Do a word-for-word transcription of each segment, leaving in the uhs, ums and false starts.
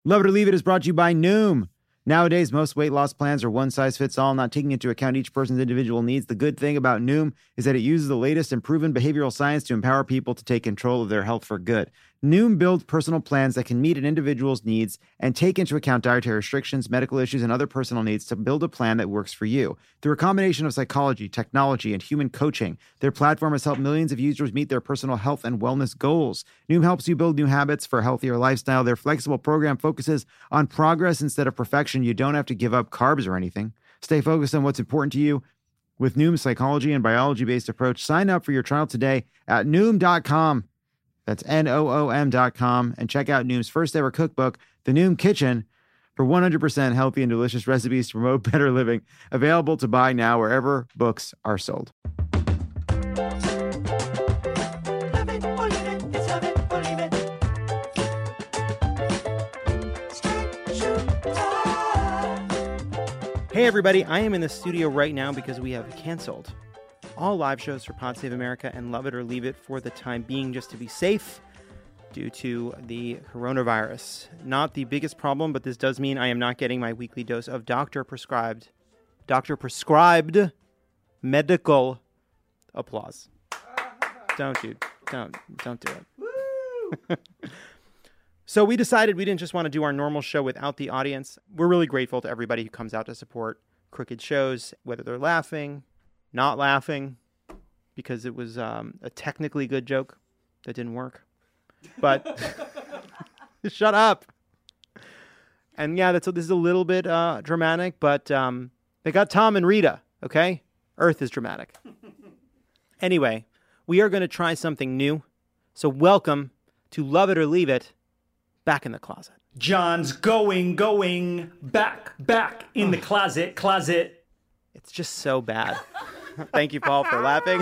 Love It or Leave It is brought to you by Noom. Nowadays, most weight loss plans are one size fits all, not taking into account each person's individual needs. The good thing about Noom is that it uses the latest and proven behavioral science to empower people to take control of their health for good. Noom builds personal plans that can meet an individual's needs and take into account dietary restrictions, medical issues, and other personal needs to build a plan that works for you. Through a combination of psychology, technology, and human coaching, their platform has helped millions of users meet their personal health and wellness goals. Noom helps you build new habits for a healthier lifestyle. Their flexible program focuses on progress instead of perfection. You don't have to give up carbs or anything. Stay focused on what's important to you. With Noom's psychology and biology-based approach, sign up for your trial today at Noom dot com. That's N O O M dot com. And check out Noom's first ever cookbook, The Noom Kitchen, for one hundred percent healthy and delicious recipes to promote better living. Available to buy now wherever books are sold. Hey everybody, I am in the studio right now because we have canceled all live shows for Pod Save America and Love It or Leave It for the time being, just to be safe due to the coronavirus. Not the biggest problem, but this does mean I am not getting my weekly dose of doctor prescribed, doctor prescribed medical applause. Don't, dude. Don't, don't do it. So we decided we didn't just want to do our normal show without the audience. We're really grateful to everybody who comes out to support Crooked shows, whether they're laughing, not laughing, because it was um, a technically good joke that didn't work. But shut up. And yeah, that's this is a little bit uh, dramatic, but um, they got Tom and Rita, okay? Earth is dramatic. Anyway, we are going to try something new. So welcome to Love It or Leave It, Back in the Closet. John's going, going, back, back in the closet, closet. It's just so bad. Thank you, Paul, for laughing.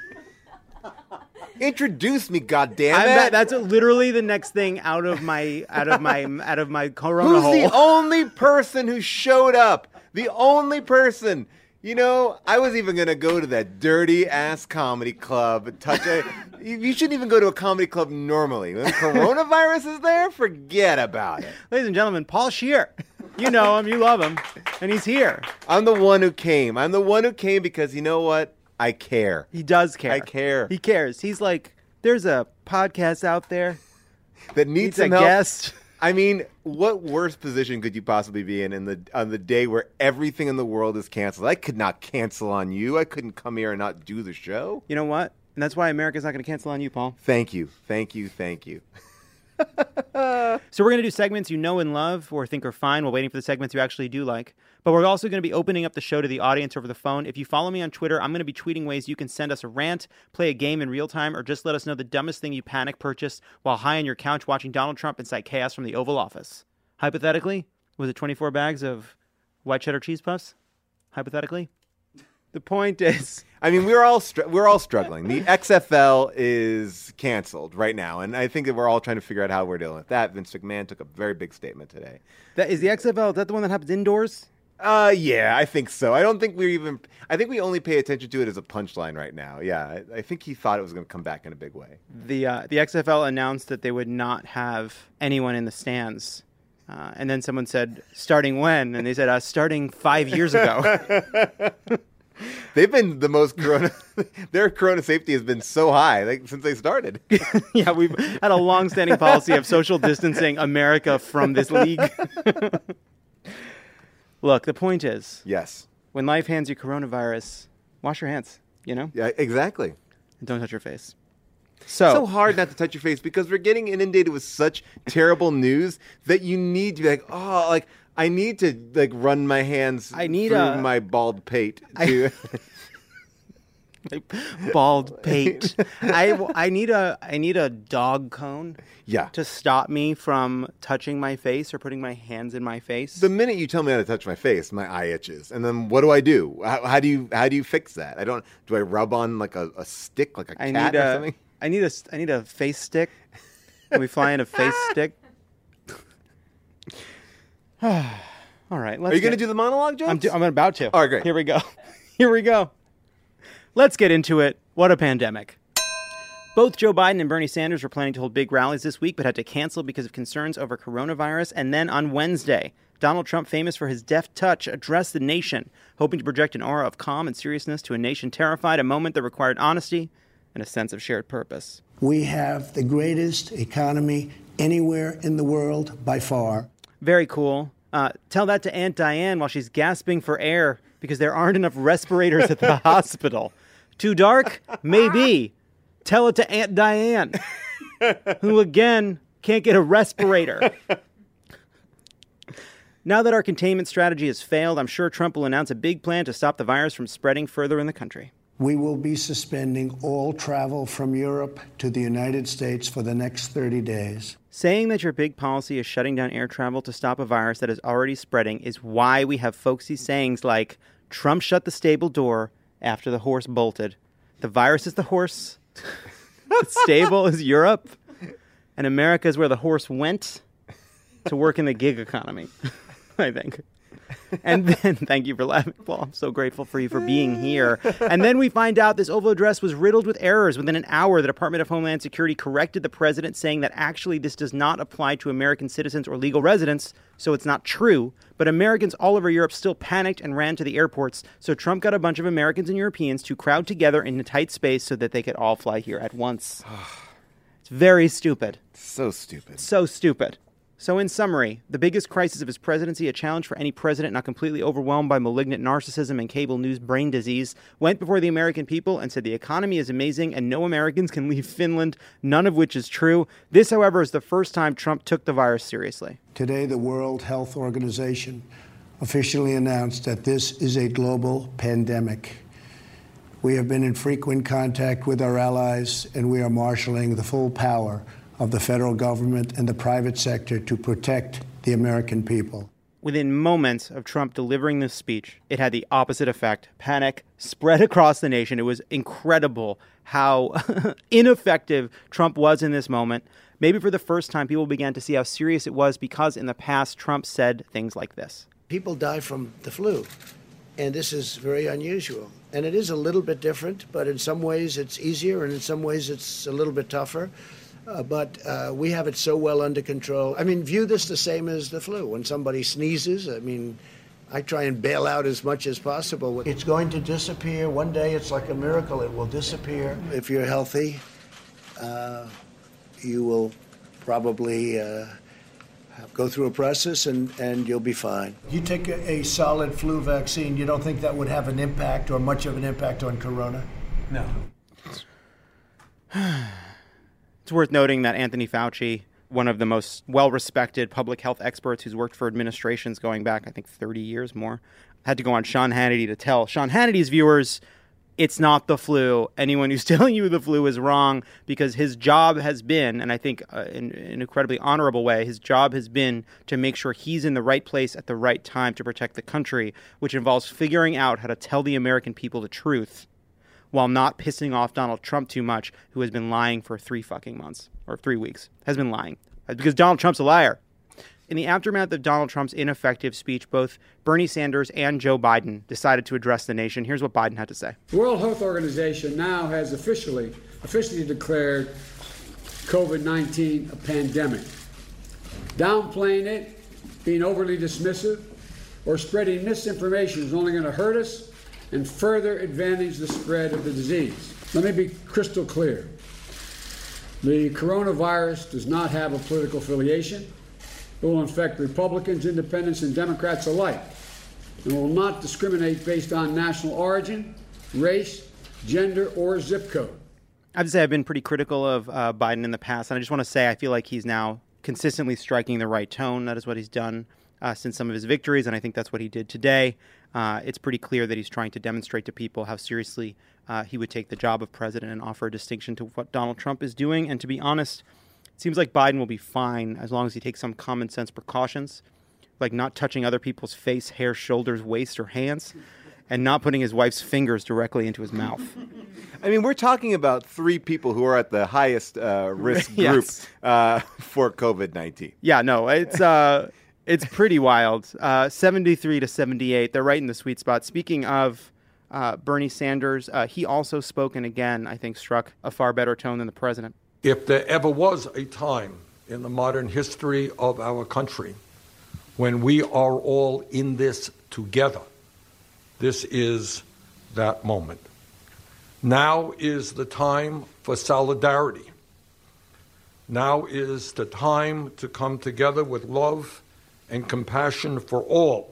Introduce me, goddammit. I'm that, that's literally the next thing out of my out of my out of my corona Who's hole. the only person who showed up? The only person. You know, I was even going to go to that dirty-ass comedy club. Touch a, you shouldn't even go to a comedy club normally. When coronavirus is there, forget about it. Ladies and gentlemen, Paul Scheer. You know him, you love him, and he's here. I'm the one who came. I'm the one who came because, you know what? I care. He does care. I care. He cares. He's like, there's a podcast out there that needs, needs some a help. guest. I mean, what worse position could you possibly be in in the on the day where everything in the world is canceled? I could not cancel on you. I couldn't come here and not do the show. You know what? And that's why America's not going to cancel on you, Paul. Thank you. Thank you. Thank you. So we're going to do segments you know and love or think are fine while waiting for the segments you actually do like. But we're also going to be opening up the show to the audience over the phone. If you follow me on Twitter, I'm going to be tweeting ways you can send us a rant, play a game in real time, or just let us know the dumbest thing you panic purchased while high on your couch watching Donald Trump incite chaos from the Oval Office. Hypothetically, was it twenty-four bags of white cheddar cheese puffs? Hypothetically? The point is, I mean, we're all str- we're all struggling. The X F L is canceled right now, and I think that we're all trying to figure out how we're dealing with that. Vince McMahon took a very big statement today. that is the X F L. Is that the one that happens indoors? Uh, yeah, I think so. I don't think we're even. I think we only pay attention to it as a punchline right now. Yeah, I, I think he thought it was going to come back in a big way. The uh, the X F L announced that they would not have anyone in the stands. Uh, and then someone said, starting when? And they said, uh, starting five years ago. They've been the most corona. Their corona safety has been so high like, since they started. Yeah, we've had a long-standing policy of social distancing America from this league. Look, the point is, Yes. when life hands you coronavirus, wash your hands, you know? Yeah, exactly. And don't touch your face. So, so hard not to touch your face because we're getting inundated with such terrible news that you need to be like, oh, like I need to like run my hands I need through a- my bald pate to bald pate. I, I need a I need a dog cone yeah. to stop me from touching my face or putting my hands in my face. The minute you tell me how to touch my face, my eye itches, and then what do I do? How, how do you how do you fix that? I don't. Do I rub on like a, a stick, like a I cat need or a, something? I need a I need a face stick. Can we fly in a face stick? All right. Let's Are you going to get- do the monologue, Jones? I'm, do, I'm about to. All right, great. Here we go. Here we go. Let's get into it. What a pandemic. Both Joe Biden and Bernie Sanders were planning to hold big rallies this week, but had to cancel because of concerns over coronavirus. And then on Wednesday, Donald Trump, famous for his deft touch, addressed the nation, hoping to project an aura of calm and seriousness to a nation terrified, a moment that required honesty and a sense of shared purpose. We have the greatest economy anywhere in the world by far. Very cool. Uh, tell that to Aunt Diane while she's gasping for air because there aren't enough respirators at the hospital. Too dark? Maybe. Tell it to Aunt Diane, who, again, can't get a respirator. Now that our containment strategy has failed, I'm sure Trump will announce a big plan to stop the virus from spreading further in the country. We will be suspending all travel from Europe to the United States for the next thirty days. Saying that your big policy is shutting down air travel to stop a virus that is already spreading is why we have folksy sayings like, Trump shut the stable door after the horse bolted. The virus is the horse. The stable is Europe. And America is where the horse went to work in the gig economy, I think. And then, thank you for laughing, Paul. I'm so grateful for you for being here. And then we find out this Oval Address was riddled with errors. Within an hour, the Department of Homeland Security corrected the president, saying that actually this does not apply to American citizens or legal residents, so it's not true. But Americans all over Europe still panicked and ran to the airports, so Trump got a bunch of Americans and Europeans to crowd together in a tight space so that they could all fly here at once. It's very stupid. So stupid. So stupid. So in summary, the biggest crisis of his presidency, a challenge for any president not completely overwhelmed by malignant narcissism and cable news brain disease, went before the American people and said the economy is amazing and no Americans can leave Finland, none of which is true. This, however, is the first time Trump took the virus seriously. Today, the World Health Organization officially announced that this is a global pandemic. We have been in frequent contact with our allies, and we are marshaling the full power of the federal government and the private sector to protect the American people. Within moments of Trump delivering this speech, it had the opposite effect. Panic spread across the nation. It was incredible how ineffective Trump was in this moment. Maybe for the first time, people began to see how serious it was because in the past, Trump said things like this. People die from the flu, and this is very unusual. And it is a little bit different, but in some ways it's easier, and in some ways it's a little bit tougher. Uh, but uh, we have it so well under control. I mean, view this the same as the flu. When somebody sneezes, I mean, I try and bail out as much as possible. It's going to disappear. One day it's like a miracle. It will disappear. If you're healthy, uh, you will probably uh, go through a process and, and you'll be fine. You take a, a solid flu vaccine, you don't think that would have an impact or much of an impact on corona? No. It's worth noting that Anthony Fauci, one of the most well-respected public health experts who's worked for administrations going back, I think, thirty years more, had to go on Sean Hannity to tell Sean Hannity's viewers it's not the flu. Anyone who's telling you the flu is wrong, because his job has been, and I think uh, in, in an incredibly honorable way, his job has been to make sure he's in the right place at the right time to protect the country, which involves figuring out how to tell the American people the truth while not pissing off Donald Trump too much, who has been lying for three fucking months, or three weeks, has been lying. Because Donald Trump's a liar. In the aftermath of Donald Trump's ineffective speech, both Bernie Sanders and Joe Biden decided to address the nation. Here's what Biden had to say. The World Health Organization now has officially, officially declared COVID nineteen a pandemic. Downplaying it, being overly dismissive, or spreading misinformation is only going to hurt us and further advantage the spread of the disease. Let me be crystal clear. The coronavirus does not have a political affiliation. It will infect Republicans, independents, and Democrats alike, and will not discriminate based on national origin, race, gender, or zip code. I have to say I've been pretty critical of uh, Biden in the past, and I just want to say I feel like he's now consistently striking the right tone. That is what he's done uh, since some of his victories, and I think that's what he did today. Uh, it's pretty clear that he's trying to demonstrate to people how seriously uh, he would take the job of president and offer a distinction to what Donald Trump is doing. And to be honest, it seems like Biden will be fine as long as he takes some common sense precautions, like not touching other people's face, hair, shoulders, waist, or hands, and not putting his wife's fingers directly into his mouth. I mean, we're talking about three people who are at the highest uh, risk group Yes. uh, for COVID nineteen. Yeah, no, it's uh, it's pretty wild. Uh, seventy-three to seventy-eight, they're right in the sweet spot. Speaking of uh, Bernie Sanders. Uh, he also spoke and again, I think, struck a far better tone than the president. If there ever was a time in the modern history of our country when we are all in this together, this is that moment. Now is the time for solidarity. Now is the time to come together with love and compassion for all,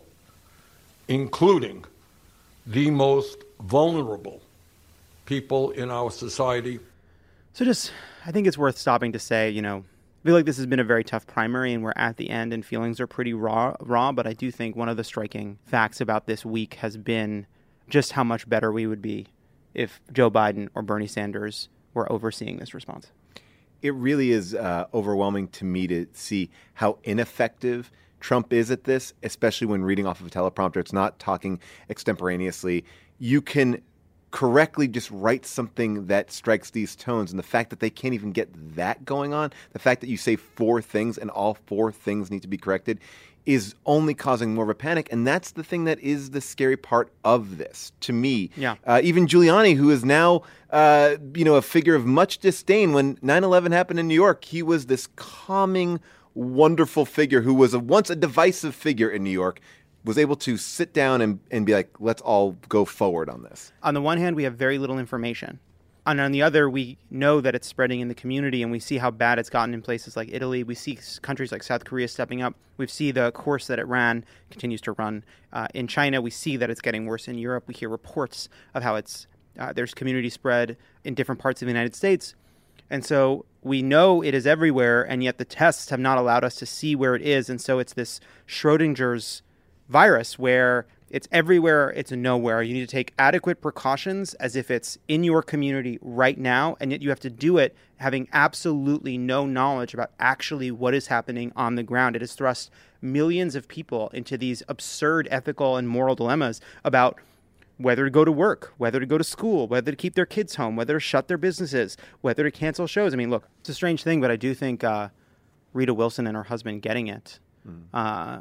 including the most vulnerable people in our society. So just, I think it's worth stopping to say, you know, I feel like this has been a very tough primary and we're at the end and feelings are pretty raw, raw. But I do think one of the striking facts about this week has been just how much better we would be if Joe Biden or Bernie Sanders were overseeing this response. It really is uh, overwhelming to me to see how ineffective Trump is at this, especially when reading off of a teleprompter. It's not talking extemporaneously. You can correctly just write something that strikes these tones. And the fact that they can't even get that going on, the fact that you say four things and all four things need to be corrected is only causing more of a panic. And that's the thing that is the scary part of this to me. Yeah. Uh, even Giuliani, who is now, uh, you know, a figure of much disdain. When nine eleven happened in New York, he was this calming, wonderful figure who was a, once a divisive figure in New York, was able to sit down and, and be like, let's all go forward on this. On the one hand, we have very little information. And on the other, we know that it's spreading in the community, and we see how bad it's gotten in places like Italy. We see countries like South Korea stepping up. We see the course that it ran continues to run uh, in China. We see that it's getting worse in Europe. We hear reports of how it's uh, there's community spread in different parts of the United States. And so we know it is everywhere, and yet the tests have not allowed us to see where it is. And so it's this Schrodinger's virus where it's everywhere, it's nowhere. You need to take adequate precautions as if it's in your community right now, and yet you have to do it having absolutely no knowledge about actually what is happening on the ground. It has thrust millions of people into these absurd ethical and moral dilemmas about whether to go to work, whether to go to school, whether to keep their kids home, whether to shut their businesses, whether to cancel shows. I mean, look, it's a strange thing, but I do think uh, Rita Wilson and her husband getting it mm. uh,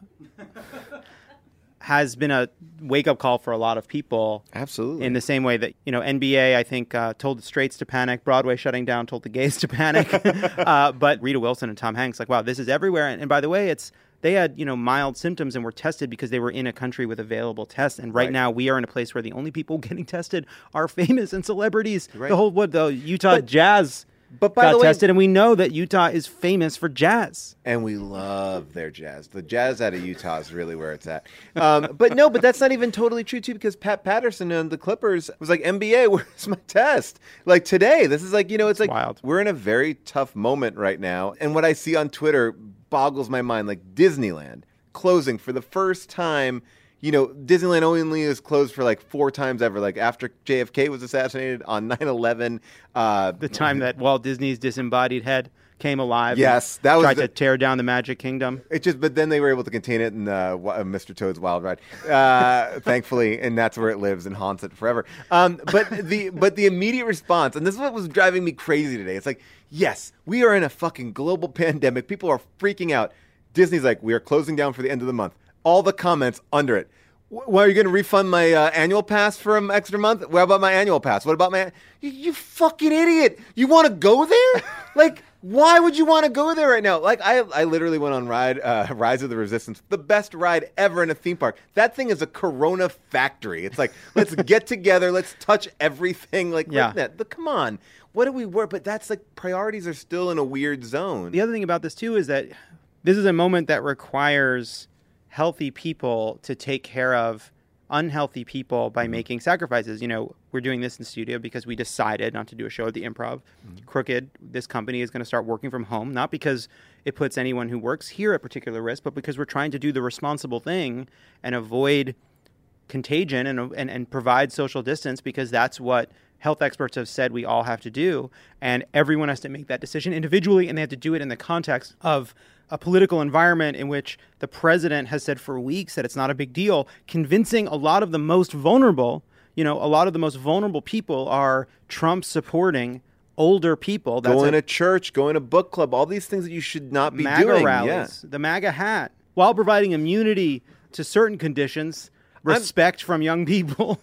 has been a wake-up call for a lot of people. Absolutely. In the same way that, you know, N B A, I think, uh, told the straights to panic. Broadway shutting down told the gays to panic. uh, but Rita Wilson and Tom Hanks, like, wow, this is everywhere. And, and by the way, it's they had, you know, mild symptoms and were tested because they were in a country with available tests. And right, right. now we are in a place where the only people getting tested are famous and celebrities. Right. The whole, what, the Utah but, Jazz But by got the way, tested, and we know that Utah is famous for jazz. And we love their jazz. The jazz out of Utah is really where it's at. Um, but no, but that's not even totally true, too, because Pat Patterson and the Clippers was like, N B A, where's my test? Like today, this is like, you know, it's, it's like wild. We're in a very tough moment right now. And what I see on Twitter boggles my mind, like Disneyland closing for the first time. You know, Disneyland only is closed for like four times ever. Like after J F K was assassinated, on nine eleven. Uh, the time that Walt Disney's disembodied head came alive. Yes, that was tried the, to tear down the Magic Kingdom. It just, but then they were able to contain it in uh, Mister Toad's Wild Ride, uh, thankfully, and that's where it lives and haunts it forever. Um, but the but the immediate response, and this is what was driving me crazy today. It's like, yes, we are in a fucking global pandemic. People are freaking out. Disney's like, we are closing down for the end of the month. All the comments under it. Well, are you going to refund my uh, annual pass for an extra month? What about my annual pass? What about my... You, you fucking idiot. You want to go there? Like, why would you want to go there right now? Like, I I literally went on ride uh, Rise of the Resistance, the best ride ever in a theme park. That thing is a Corona factory. It's like, let's get together. Let's touch everything. Like, yeah. like that. But come on. What do we work? But that's like, priorities are still in a weird zone. The other thing about this, too, is that this is a moment that requires healthy people to take care of unhealthy people by mm-hmm. making sacrifices. You know, we're doing this in the studio because we decided not to do a show at the Improv. Mm-hmm. Crooked, this company is going to start working from home, not because it puts anyone who works here at particular risk, but because we're trying to do the responsible thing and avoid contagion and and, and provide social distance, because that's what health experts have said we all have to do. And everyone has to make that decision individually, and they have to do it in the context of a political environment in which the president has said for weeks that it's not a big deal, convincing a lot of the most vulnerable, you know, a lot of the most vulnerable people are Trump supporting older people. That's going a, to church, going to book club, all these things that you should not be MAGA doing. rallies, yeah. the MAGA hat, while providing immunity to certain conditions, respect I'm, from young people.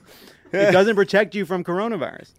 It doesn't protect you from coronavirus.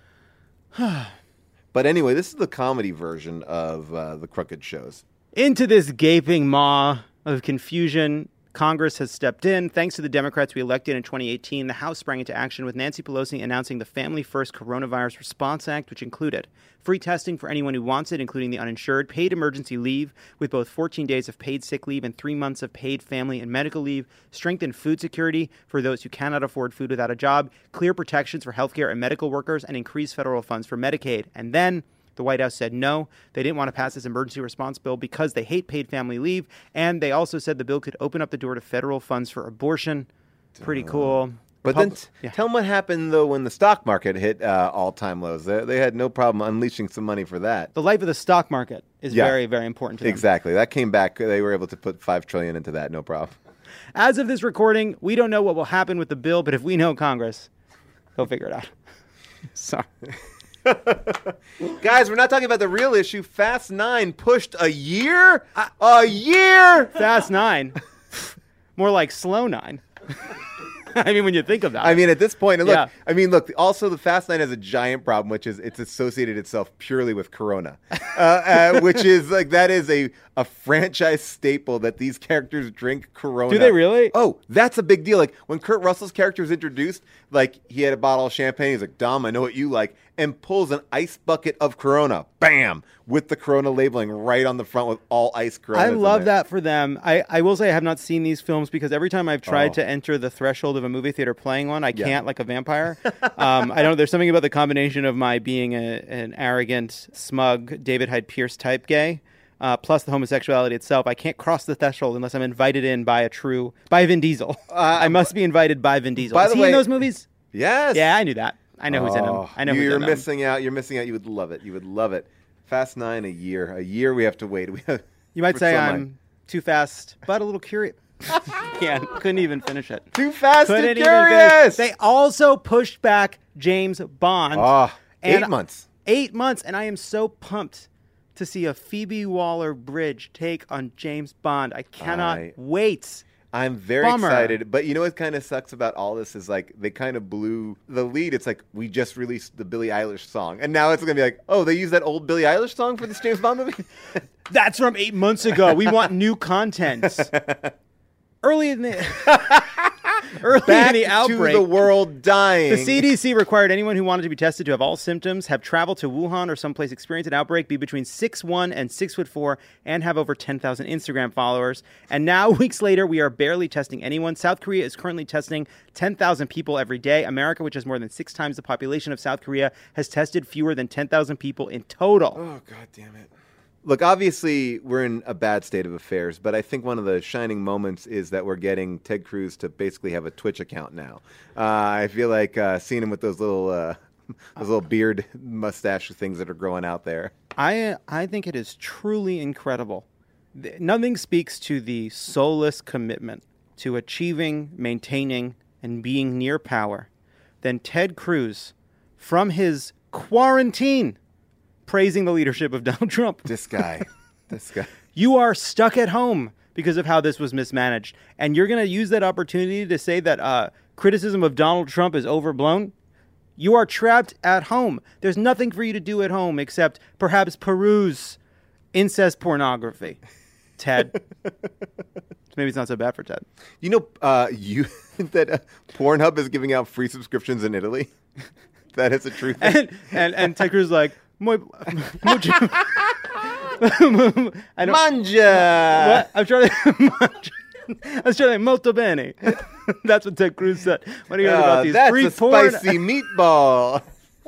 But anyway, this is the comedy version of uh, the crooked shows. Into this gaping maw of confusion, Congress has stepped in. Thanks to the Democrats we elected in twenty eighteen, the House sprang into action with Nancy Pelosi announcing the Family First Coronavirus Response Act, which included free testing for anyone who wants it, including the uninsured, paid emergency leave with both fourteen days of paid sick leave and three months of paid family and medical leave, strengthened food security for those who cannot afford food without a job, clear protections for healthcare and medical workers, and increased federal funds for Medicaid. And then the White House said no. They didn't want to pass this emergency response bill because they hate paid family leave. And they also said the bill could open up the door to federal funds for abortion. Pretty cool. But Pub- then t- yeah. tell them what happened, though, when the stock market hit uh, all-time lows. They, they had no problem unleashing some money for that. The life of the stock market is Yeah. very, very important to them. Exactly. That came back. They were able to put five trillion dollars into that, no problem. As of this recording, we don't know what will happen with the bill, but if we know Congress, they'll figure it out. Sorry. Guys, we're not talking about the real issue. Fast Nine pushed a year? A year? Fast Nine. More like Slow Nine. I mean, when you think of that. I mean, at this point, and look, Yeah. I mean, look, also the Fast Nine has a giant problem, which is it's associated itself purely with Corona, uh, uh, which is like, that is a, a franchise staple that these characters drink Corona. Do they really? Oh, that's a big deal. Like when Kurt Russell's character was introduced, like he had a bottle of champagne. He's like, Dom, I know what you like, and pulls an ice bucket of Corona. Bam! With the Corona labeling right on the front with all ice Corona. I love that for them. I, I will say I have not seen these films because every time I've tried Oh. to enter the threshold of a movie theater playing one, I Yeah. can't like a vampire. um, I don't know. There's something about the combination of my being a, an arrogant, smug, David Hyde Pierce type gay, uh, plus the homosexuality itself. I can't cross the threshold unless I'm invited in by a true, by Vin Diesel. I must be invited by Vin Diesel. by Is the he way- in those movies? Yes. Yeah, I knew that. I know who's in them. Oh, I know who's you're in them. missing out. You're missing out. You would love it. You would love it. Fast Nine, a year. A year we have to wait. We have, You might for say so I'm much. too fast, but a little curious. Yeah, couldn't even finish it. Too fast Couldn't and even finish. curious. They also pushed back James Bond. Oh, eight And- months. Eight months, and I am so pumped to see a Phoebe Waller-Bridge take on James Bond. I cannot I- wait. I'm very Bummer. excited, but you know what kind of sucks about all this is like they kind of blew the lead. It's like we just released the Billie Eilish song, and now it's gonna be like, oh, they used that old Billie Eilish song for this James Bond movie. That's from eight months ago. We want new content. Early in the early Back in the to outbreak, the world dying. the C D C required anyone who wanted to be tested to have all symptoms, have traveled to Wuhan or someplace experienced an outbreak, be between six foot one and six foot four, and have over ten thousand Instagram followers. And now, weeks later, we are barely testing anyone. South Korea is currently testing ten thousand people every day. America, which has more than six times the population of South Korea, has tested fewer than ten thousand people in total. Oh, God damn it. Look, obviously, we're in a bad state of affairs, but I think one of the shining moments is that we're getting Ted Cruz to basically have a Twitch account now. Uh, I feel like uh, seeing him with those little uh, those little beard mustache things that are growing out there. I I think it is truly incredible. Th- Nothing speaks to the soulless commitment to achieving, maintaining, and being near power than Ted Cruz from his quarantine praising the leadership of Donald Trump. This guy. this guy. You are stuck at home because of how this was mismanaged. And you're going to use that opportunity to say that uh, criticism of Donald Trump is overblown? You are trapped at home. There's nothing for you to do at home except perhaps peruse incest pornography. Ted. Maybe it's not so bad for Ted. You know, uh, you that uh, Pornhub is giving out free subscriptions in Italy? That is a true thing. And, and, and Ted Cruz is like, Muy, mucho. I don't, Manja! What? I'm trying to. I was trying to molto bene. That's what Ted Cruz said. What do you got Uh, about these that's free a porn? spicy meatball.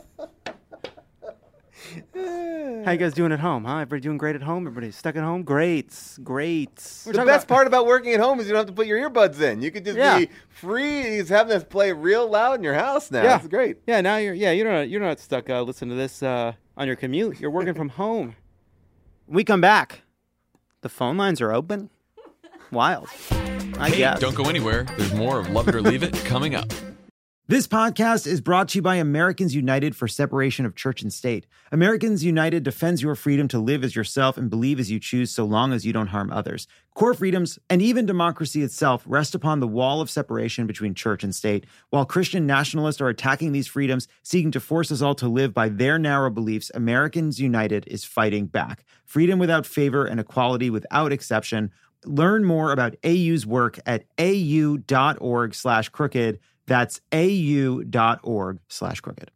How you guys doing at home? Huh? Everybody doing great at home? Everybody stuck at home? Great, great. We're The talking best about- part about working at home is you don't have to put your earbuds in. You could just Yeah. be free. He's having this play real loud in your house now. Yeah, It's great. Yeah, now you're yeah you're not you're not stuck uh, listening to this uh, on your commute. You're working from home. When we come back, the phone lines are open. Wild. I Hey, guess. don't go anywhere. There's more of Love It or Leave It coming up. This podcast is brought to you by Americans United for Separation of Church and State. Americans United defends your freedom to live as yourself and believe as you choose so long as you don't harm others. Core freedoms and even democracy itself rest upon the wall of separation between church and state. While Christian nationalists are attacking these freedoms, seeking to force us all to live by their narrow beliefs, Americans United is fighting back. Freedom without favor and equality without exception. Learn more about A U's work at au.org slash crooked. That's au.org slash crooked.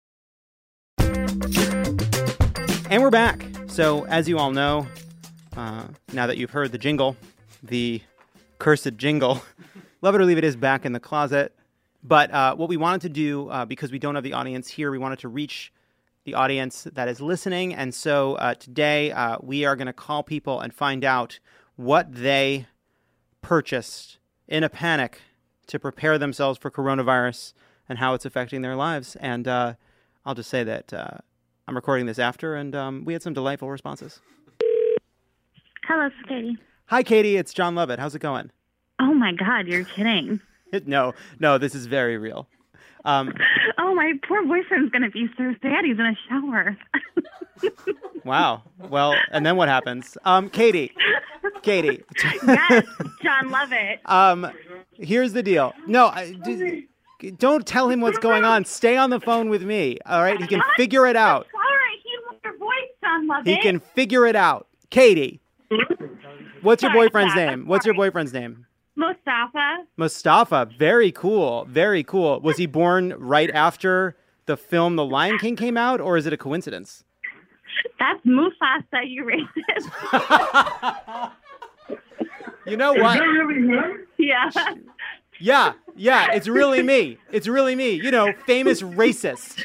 And we're back. So, as you all know, uh, now that you've heard the jingle, the cursed jingle, Love It or Leave It is back in the closet. But uh, what we wanted to do, uh, because we don't have the audience here, we wanted to reach the audience that is listening. And so uh, today uh, we are going to call people and find out what they purchased in a panic to prepare themselves for coronavirus and how it's affecting their lives. And uh, I'll just say that uh, I'm recording this after, and um, we had some delightful responses. Hello, it's Katie. Hi, Katie. It's John Lovett. How's it going? Oh, my God. You're kidding. no, no, this is very real. Um, oh, my poor boyfriend's going to be so sad. He's in a shower. Wow. Well, and then what happens? Um, Katie. Katie. Yes, John Lovett. Um, here's the deal. No, I, d- don't tell him what's going on. Stay on the phone with me. All right? He can figure it out. All right. He wants your voice, John Lovett. He can figure it out. Katie. What's your Sorry, boyfriend's Dad. name? What's your boyfriend's name? Mustafa. Mustafa. Very cool. Very cool. Was he born right after the film The Lion King came out, or is it a coincidence? That's Mufasa, you racist. You know what? Yeah. Yeah, yeah, it's really me. It's really me. You know, famous racist.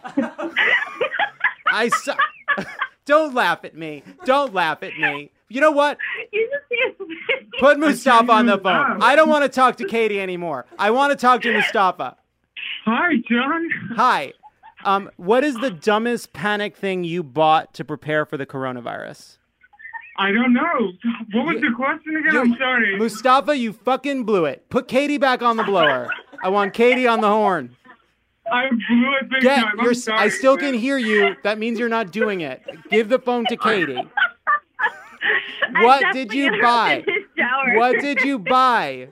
I saw... Don't laugh at me. Don't laugh at me. You know what? You just Put Mustafa on the phone. I don't want to talk to Katie anymore. I want to talk to Mustafa. Hi, John. Hi. Um, what is the dumbest panic thing you bought to prepare for the coronavirus? I don't know. What was the question again? You- I'm sorry. Mustafa, you fucking blew it. Put Katie back on the blower. I want Katie on the horn. I blew it big Get time. I'm your, sorry. I still can hear you. That means you're not doing it. Give the phone to Katie. What did you buy? What did you buy?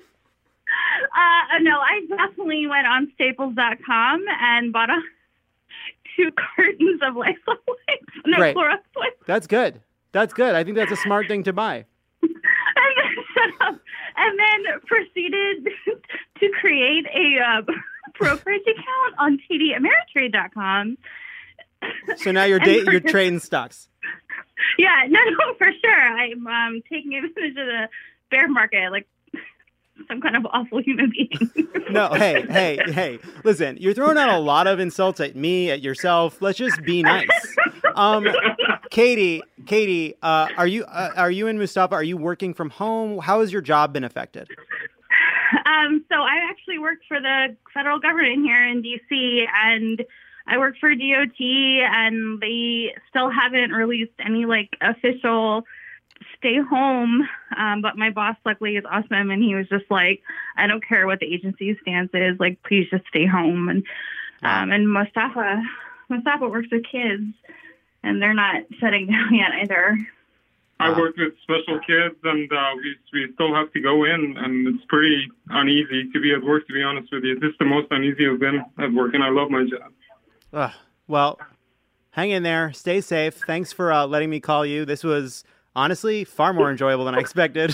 Uh, no, I definitely went on Staples dot com and bought a, two cartons of Lysol wipes. No, Great. Clorox wipes. That's good. That's good. I think that's a smart thing to buy. And then, shut up. And then proceeded to create a uh, brokerage account on T D Ameritrade dot com. So now you're da- you're trading stocks. Yeah, no, no, for sure. I'm um, taking advantage of the bear market like some kind of awful human being. No, hey, hey, hey. Listen, you're throwing out a lot of insults at me, at yourself. Let's just be nice. Um, Katie, Katie, uh, are you uh, are you and Mustafa? Are you working from home? How has your job been affected? Um, so I actually work for the federal government here in D C, and I work for D O T, and they still haven't released any like official stay home. Um, but my boss luckily is awesome, and he was just like, I don't care what the agency's stance is, like, please just stay home. And um, and Mustafa, Mustafa works with kids, and they're not shutting down yet either. I work with special kids, and uh, we we still have to go in, and it's pretty uneasy to be at work, to be honest with you. This is the most uneasy I've been at work, and I love my job. Ugh. Well, hang in there. Stay safe. Thanks for uh, letting me call you. This was honestly far more enjoyable than I expected.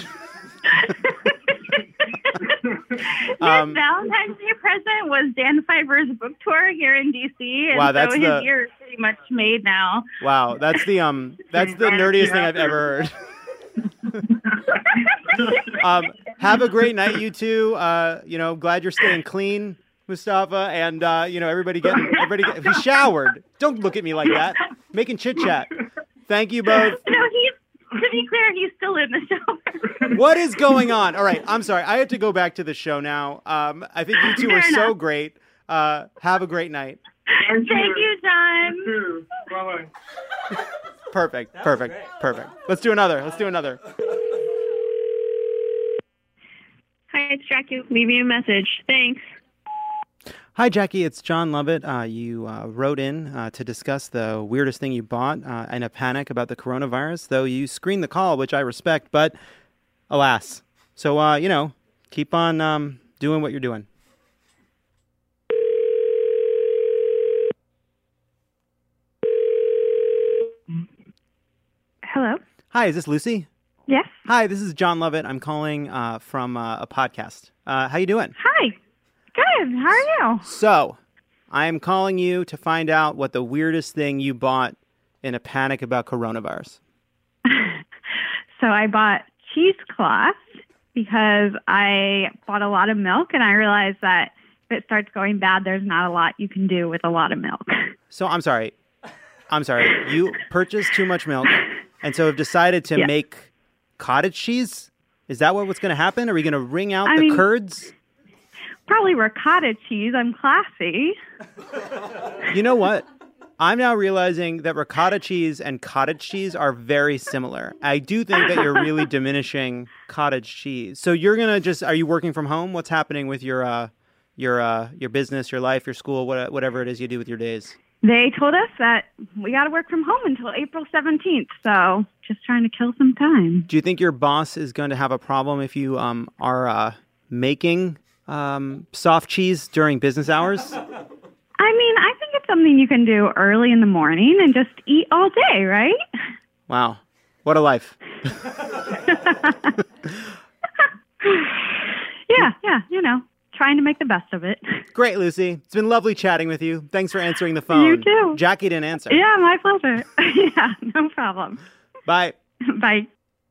um, His Valentine's Day present was Dan Fiver's book tour here in D C, and wow, that's so his the... year is pretty much made now. Wow, that's the um, that's the nerdiest thing I've ever heard. um, have a great night, you two. Uh, you know, glad you're staying clean, Mustafa, and uh, you know, everybody getting everybody get, he showered. Don't look at me like that. Making chit chat. Thank you both. No, he's. To be clear, he's still in the shower. What is going on? All right, I'm sorry. I have to go back to the show now. Um, I think you two Fair are so enough. great. Uh, have a great night. Thank you, John. Bye. Perfect, perfect, perfect. Let's do another. Let's do another. Hi, it's Jackie. Leave me a message. Thanks. Hi, Jackie. It's John Lovett. Uh, you uh, wrote in uh, to discuss the weirdest thing you bought uh, in a panic about the coronavirus, though you screened the call, which I respect, but alas. So, uh, you know, keep on um, doing what you're doing. Hello? Hi, is this Lucy? Yes. Hi, this is John Lovett. I'm calling uh, from uh, a podcast. Uh, how you doing? Hi. Good. How are you? So, I am calling you to find out what the weirdest thing you bought in a panic about coronavirus. So I bought cheesecloth because I bought a lot of milk, and I realized that if it starts going bad, there's not a lot you can do with a lot of milk. So, I'm sorry. I'm sorry. You purchased too much milk, and so have decided to Yeah. make cottage cheese? Is that what, what's going to happen? Are we going to wring out I the mean- curds? Probably ricotta cheese. I'm classy. You know what? I'm now realizing that ricotta cheese and cottage cheese are very similar. I do think that you're really diminishing cottage cheese. So you're going to just, are you working from home? What's happening with your, uh, your, uh, your business, your life, your school, what, whatever it is you do with your days? They told us that we got to work from home until April seventeenth, so just trying to kill some time. Do you think your boss is going to have a problem if you um, are uh, making um, soft cheese during business hours? I mean, I think it's something you can do early in the morning and just eat all day, right? Wow. What a life. Yeah, yeah, you know, trying to make the best of it. Great, Lucy. It's been lovely chatting with you. Thanks for answering the phone. You too. Jackie didn't answer. Yeah, my pleasure. Yeah, no problem. Bye. Bye.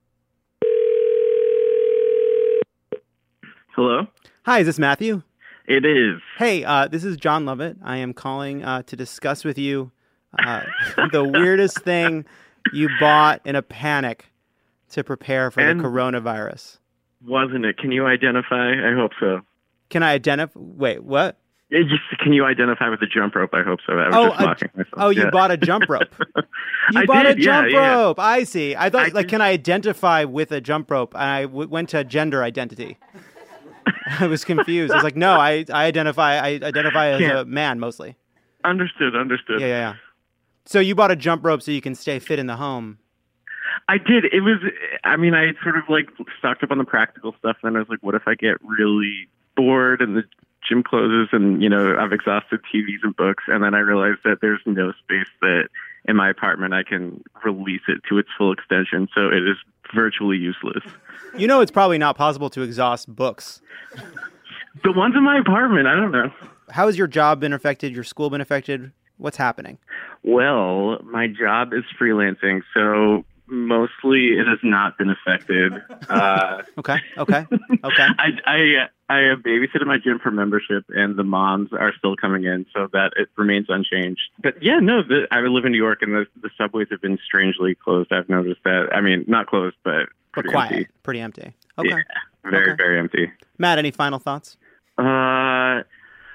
Hello? Hi, is this Matthew? It is. Hey, uh, this is John Lovett. I am calling uh, to discuss with you uh, the weirdest thing you bought in a panic to prepare for And- the coronavirus. Wasn't it? Can you identify? I hope so. Can I identify? Wait, what? It just Can you identify with the jump rope? I hope so. I was Oh, just a- mocking myself. Oh, you Yeah. bought a jump rope. You I bought did, a jump yeah, yeah. rope. I see. I thought, I like, did- can I identify with a jump rope? And I w- went to gender identity. I was confused. I was like, no, I, I identify. I identify as a Can't. man mostly. Understood, understood. Yeah, yeah, yeah. So you bought a jump rope so you can stay fit in the home. I did. It was, I mean, I sort of like stocked up on the practical stuff. And then I was like, what if I get really bored and the gym closes and, you know, I've exhausted T Vs and books. And then I realized that there's no space that in my apartment I can release it to its full extension. So it is virtually useless. You know, it's probably not possible to exhaust books. The ones in my apartment, I don't know. How has your job been affected? Your school been affected? What's happening? Well, my job is freelancing, so mostly it has not been affected. Uh, Okay, okay, okay. I, I, I babysit my gym for membership, and the moms are still coming in, so that it remains unchanged. But yeah, no, the, I live in New York, and the, the subways have been strangely closed. I've noticed that. I mean, not closed, but But pretty quiet, empty. pretty empty. Okay. Yeah, very, Okay. very empty. Matt, any final thoughts? Uh,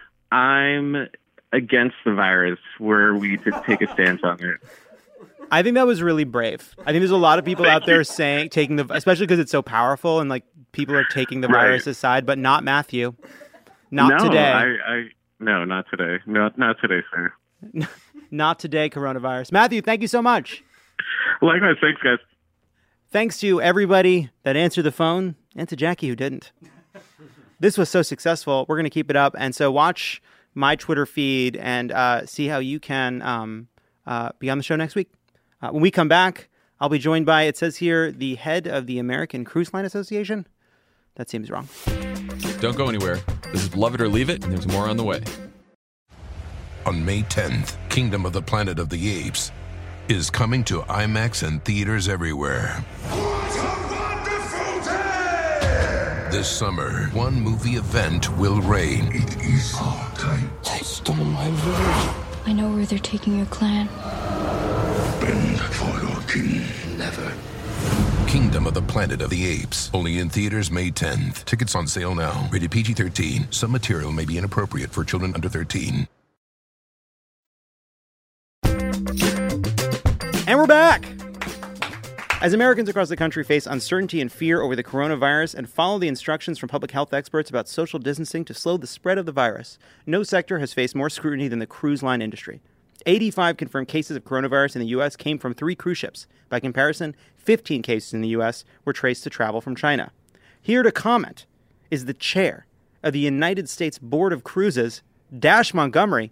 I'm against the virus. Were we to take a stance on it? I think that was really brave. I think there's a lot of people out there saying, taking the, especially because it's so powerful and like people are taking the Right. virus aside, but not Matthew. Not no, today. I, I, no, not today. No, not today, sir. Not today, coronavirus. Matthew, thank you so much. Likewise, thanks, guys. Thanks to everybody that answered the phone and to Jackie who didn't. This was so successful. We're going to keep it up. And so watch my Twitter feed and uh, see how you can um, uh, be on the show next week. Uh, when we come back, I'll be joined by, it says here, the head of the American Cruise Line Association. That seems wrong. Don't go anywhere. This is Love It or Leave It, and there's more on the way. On May tenth, Kingdom of the Planet of the Apes is coming to IMAX and theaters everywhere. This summer, one movie event will reign. It is our time. They stole my village. I know where they're taking your clan. Bend for your king. Never. Kingdom of the Planet of the Apes. Only in theaters May tenth. Tickets on sale now. Rated P G thirteen. Some material may be inappropriate for children under thirteen. And we're back. As Americans across the country face uncertainty and fear over the coronavirus and follow the instructions from public health experts about social distancing to slow the spread of the virus, no sector has faced more scrutiny than the cruise line industry. eighty-five confirmed cases of coronavirus in the U S came from three cruise ships. By comparison, fifteen cases in the U S were traced to travel from China. Here to comment is the chair of the United States Board of Cruises, Dash Montgomery.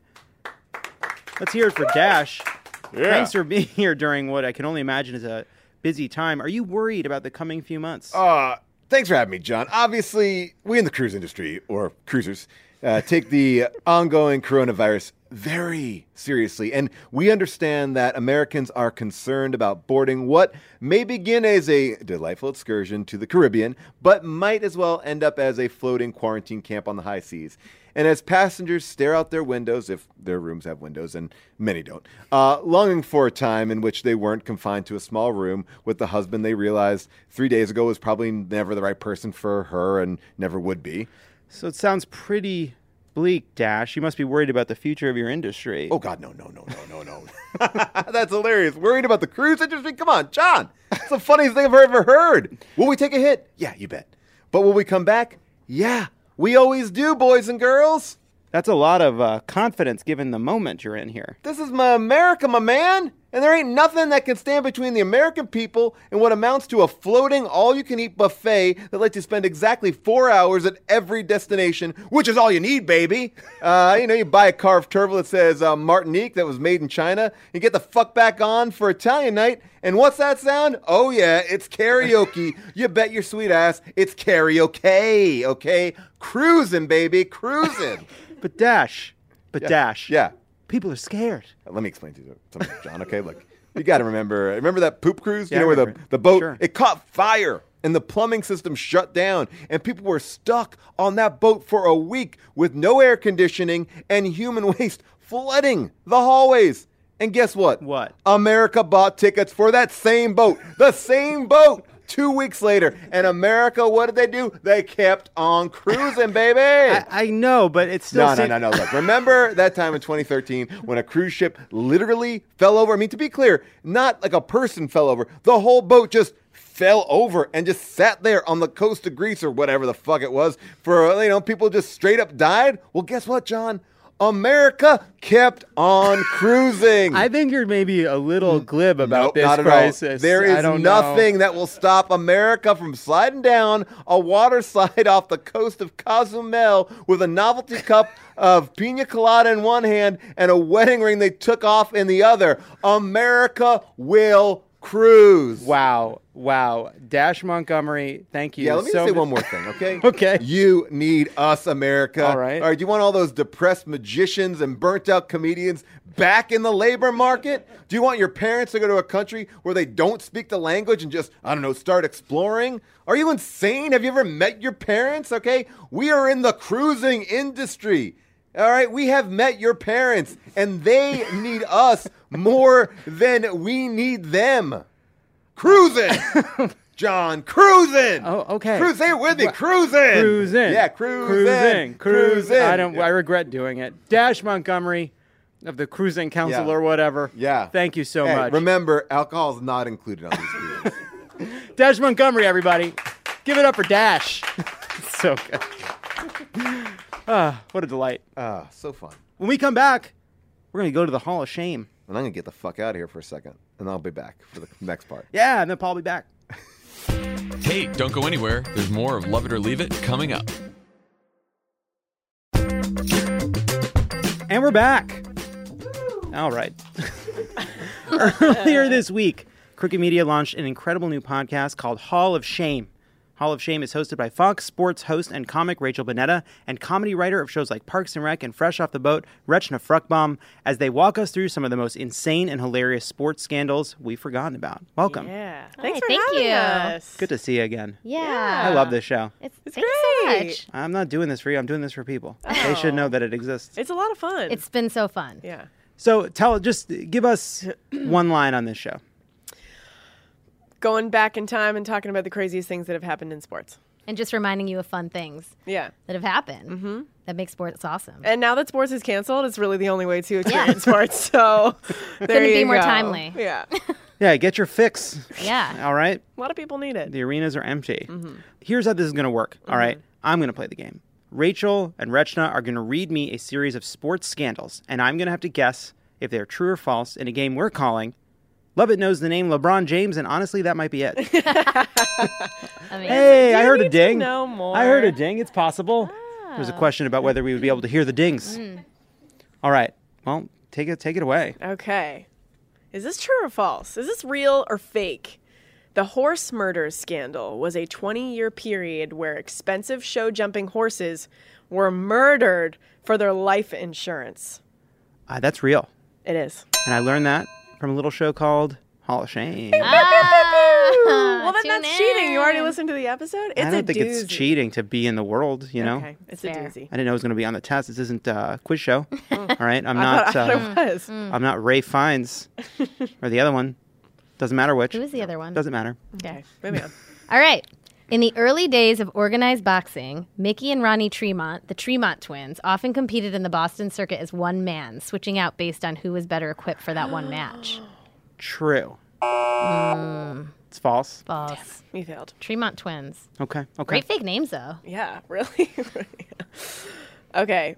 Let's hear it for Dash. Yeah. Thanks for being here during what I can only imagine is a busy time. Are you worried about the coming few months? Uh, thanks for having me, John. Obviously, we in the cruise industry, or cruisers, uh, take the ongoing coronavirus very seriously. And we understand that Americans are concerned about boarding what may begin as a delightful excursion to the Caribbean, but might as well end up as a floating quarantine camp on the high seas. And as passengers stare out their windows, if their rooms have windows, and many don't, uh, longing for a time in which they weren't confined to a small room with the husband they realized three days ago was probably never the right person for her and never would be. So it sounds pretty bleak, Dash. You must be worried about the future of your industry. Oh, God, no, no, no, no, no, no. That's hilarious. Worried about the cruise industry? Come on, John. It's the funniest thing I've ever heard. Will we take a hit? Yeah, you bet. But will we come back? Yeah. We always do, boys and girls. That's a lot of uh, confidence given the moment you're in here. This is my America, my man. And there ain't nothing that can stand between the American people and what amounts to a floating all-you-can-eat buffet that lets you spend exactly four hours at every destination, which is all you need, baby. Uh, you know, you buy a carved turtle that says uh, Martinique that was made in China. You get the fuck back on for Italian night. And what's that sound? Oh, yeah, it's karaoke. You bet your sweet ass it's karaoke, okay? Cruising, baby, cruising. But Dash, but yeah. Dash. Yeah. People are scared. Let me explain to you something, John, okay? Look, you got to remember, remember that poop cruise? Yeah, you know, where the, it. the boat, Sure. it caught fire and the plumbing system shut down and people were stuck on that boat for a week with no air conditioning and human waste flooding the hallways. And guess what? What? America bought tickets for that same boat, the same boat. Two weeks later, and America, what did they do? They kept on cruising, baby. I, I know, but it's still... No, no, no, no. Look, remember that time in twenty thirteen when a cruise ship literally fell over? I mean, to be clear, not like a person fell over. The whole boat just fell over and just sat there on the coast of Greece or whatever the fuck it was for, you know, people just straight up died. Well, guess what, John? America kept on cruising. I think you're maybe a little glib about nope, this not at crisis. All. There is nothing know. that will stop America from sliding down a water slide off the coast of Cozumel with a novelty cup of pina colada in one hand and a wedding ring they took off in the other. America will cruise. Wow. Wow. Dash Montgomery, thank you. Yeah, let me so say much. one more thing, okay? Okay. You need us, America. All right. All right, do you want all those depressed magicians and burnt-out comedians back in the labor market? Do you want your parents to go to a country where they don't speak the language and just, I don't know, start exploring? Are you insane? Have you ever met your parents, okay? We are in the cruising industry. All right, we have met your parents, and they need us more than we need them. Cruising, John, cruising. Oh, okay. Cruise, say it with me, cruising. Cruising. Yeah, cruising. Cruising. Cruising. I don't. I regret doing it. Dash Montgomery of the Cruising Council Yeah. or whatever. Yeah. Thank you so Hey, much. remember, alcohol is not included on these cruises. Dash Montgomery, everybody. Give it up for Dash. So good. Ah, what a delight. Ah, so fun. When we come back, we're going to go to the Hall of Shame. And I'm going to get the fuck out of here for a second, and I'll be back for the next part. Yeah, and then Paul will be back. Hey, don't go anywhere. There's more of Love It or Leave It coming up. And we're back. All right. Earlier this week, Crooked Media launched an incredible new podcast called Hall of Shame. Hall of Shame is hosted by Fox Sports host and comic Rachel Bonnetta and comedy writer of shows like Parks and Rec and Fresh Off the Boat, Rechna Fruchtbaum, as they walk us through some of the most insane and hilarious sports scandals we've forgotten about. Welcome. Yeah. Hi, Thanks for thank having you. us. Good to see you again. Yeah. I love this show. It's, It's thanks so great. much. I'm not doing this for you. I'm doing this for people. Oh. They should know that it exists. It's a lot of fun. It's been so fun. yeah. So tell, just give us one line on this show. Going back in time and talking about the craziest things that have happened in sports. And just reminding you of fun things Yeah. that have happened mm-hmm. that make sports awesome. And now that sports is canceled, it's really the only way to experience sports. So there Couldn't you be more go. timely. Yeah. Yeah, get your fix. Yeah. All right? A lot of people need it. The arenas are empty. Mm-hmm. Here's how this is going to work. All right? I'm going to play the game. Rachel and Rechna are going to read me a series of sports scandals, and I'm going to have to guess if they're true or false in a game we're calling Lovett Knows the Name LeBron James, and honestly, that might be it. I mean, Hey, Do I you heard a need to ding. know more? I heard a ding. It's possible. There was a question about whether we would be able to hear the dings. Mm. All right. Well, take it take it away. Okay. Is this true or false? Is this real or fake? The horse murder scandal was a twenty-year period where expensive show-jumping horses were murdered for their life insurance. Uh, that's real. It is. And I learned that from a little show called Hall of Shame. Ah, Well, then tune that's cheating. You already in. listened to the episode? It's I don't a think it's doozy. cheating to be in the world, you know? Okay, it's Fair. a doozy. I didn't know it was going to be on the test. This isn't a quiz show. All right? I'm I not thought, I uh, thought it was. I'm not Ray Fiennes or the other one. Doesn't matter which. Who is the other one? Doesn't matter. Okay, moving on. All right. In the early days of organized boxing, Mickey and Ronnie Tremont, the Tremont twins, often competed in the Boston circuit as one man, switching out based on who was better equipped for that one match. True. Mm, It's false. false. You failed. Tremont twins. Okay. Okay. Great fake names, though. Yeah, really? Okay.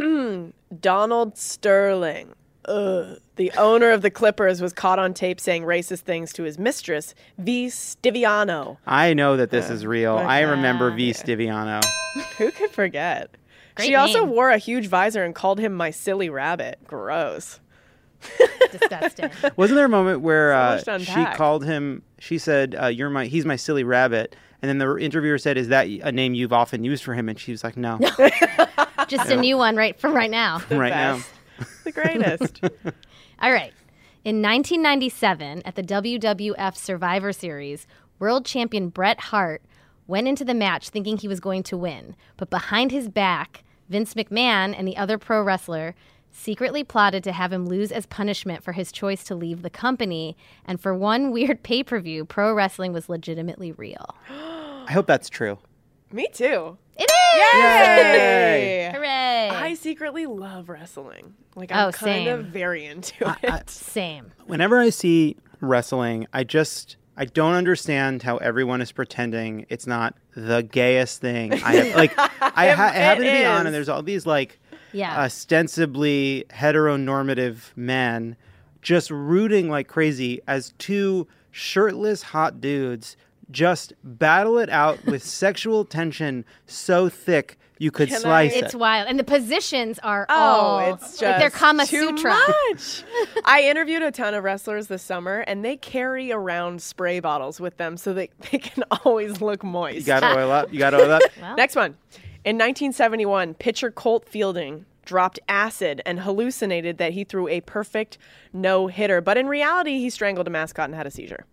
Donald Sterling. Ugh. The owner of the Clippers was caught on tape saying racist things to his mistress, V. Stiviano. I know that this is real. I okay. remember V. Stiviano. Who could forget? Great she also name. wore a huge visor and called him my silly rabbit. Gross. Disgusting. Wasn't there a moment where So uh, much to she unpack. called him? She said, uh, "You're my, he's my silly rabbit." And then the interviewer said, "Is that a name you've often used for him?" And she was like, "No, Just a new one right from right now. right now." best. The greatest. All right. In nineteen ninety-seven, at the W W F Survivor Series, world champion Bret Hart went into the match thinking he was going to win. But behind his back, Vince McMahon and the other pro wrestler secretly plotted to have him lose as punishment for his choice to leave the company. And for one weird pay-per-view, pro wrestling was legitimately real. I hope that's true. Me too. It is! Yay! Hooray! I secretly love wrestling. Like, Oh, I'm kind of same. very into it. Same. Whenever I see wrestling, I just I don't understand how everyone is pretending it's not the gayest thing. I have, like I, ha- I happen to be on, is. and there's all these like Yeah. ostensibly heteronormative men just rooting like crazy as two shirtless hot dudes just battle it out with sexual tension so thick you could Can slice It's it. wild. And the positions are, Oh, oh, it's just like they're Kama too Sutra. much. I interviewed a ton of wrestlers this summer, and they carry around spray bottles with them so that they can always look moist. You got to oil up. You got to oil up. Well, Next one. In nineteen seventy-one, pitcher Colt Fielding dropped acid and hallucinated that he threw a perfect no-hitter. But in reality, he strangled a mascot and had a seizure.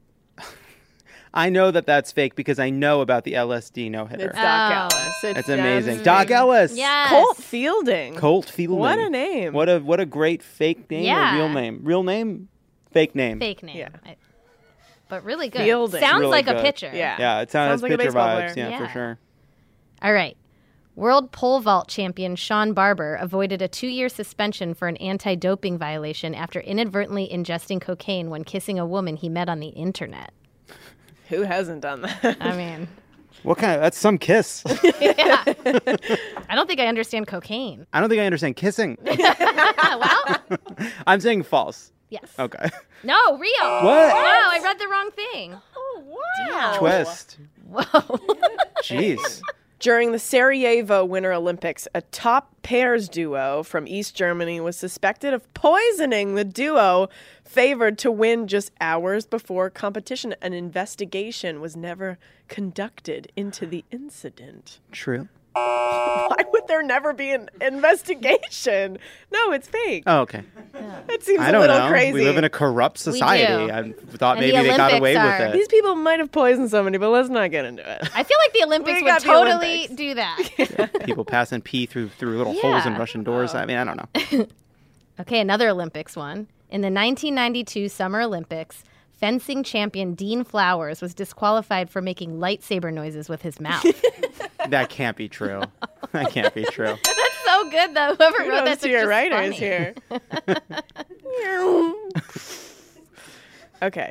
I know that that's fake because I know about the L S D no-hitter. It's Doc Oh. Ellis. It's That's amazing. um, Doc Ellis. yes. Colt Fielding. Colt Fielding. What a name. What a what a great fake name Yeah. or real name. Real name, fake name. Fake name. Yeah. I- but really good. Fielding. Sounds Really like a good. pitcher. Yeah. Yeah, it sounds, Sounds like a pitcher baseball vibes. player. Yeah, Yeah. for sure. All right. World pole vault champion Sean Barber avoided a two-year suspension for an anti-doping violation after inadvertently ingesting cocaine when kissing a woman he met on the internet. Who hasn't done that? I mean, What kind of that's some kiss. yeah. I don't think I understand cocaine. I don't think I understand kissing. well, I'm saying false. yes. Okay. No, real. What? Wow, I read the wrong thing. Oh, Damn. Twist. Whoa. Jeez. During the Sarajevo Winter Olympics, a top pairs duo from East Germany was suspected of poisoning the duo favored to win just hours before competition. An investigation was never conducted into the incident. True. Why would there never be an investigation? No, it's fake. Oh, okay. It seems I a don't little know. crazy. We live in a corrupt society. do. I thought And maybe the they got away Olympics with are- it. These people might have poisoned somebody, but let's not get into it. I feel like the Olympics We would got the totally Olympics. do that. People passing pee through through little holes in Yeah. Russian doors. I mean, I don't know. Okay, another Olympics one. In the nineteen ninety-two Summer Olympics, fencing champion Dean Flowers was disqualified for making lightsaber noises with his mouth. That can't be true. That can't be true. That's so good, though. Whoever wrote Kudos that's to your just writers funny. here. Okay.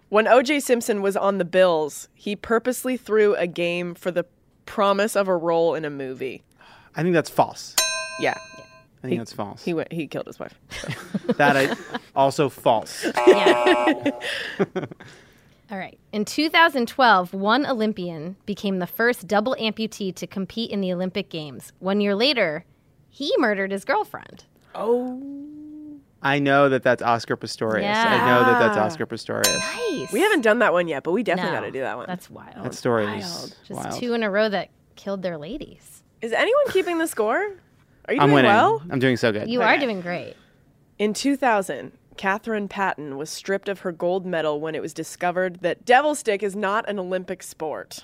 When O J Simpson was on the Bills, he purposely threw a game for the promise of a role in a movie. I think that's false. Yeah. I think he, that's false. He went. He killed his wife. So. That I also false. Yeah. All right. In two thousand twelve, one Olympian became the first double amputee to compete in the Olympic Games. One year later, he murdered his girlfriend. Oh. I know that that's Oscar Pistorius. Yeah. I know that that's Oscar Pistorius. Nice. We haven't done that one yet, but we definitely No, got to do that one. That's wild. That story Wild. is Just wild. two in a row that killed their ladies. Is anyone keeping the score? Are you I'm doing winning. well? I'm doing so good. You are doing great. In two thousand, Catherine Patton was stripped of her gold medal when it was discovered that devil stick is not an Olympic sport.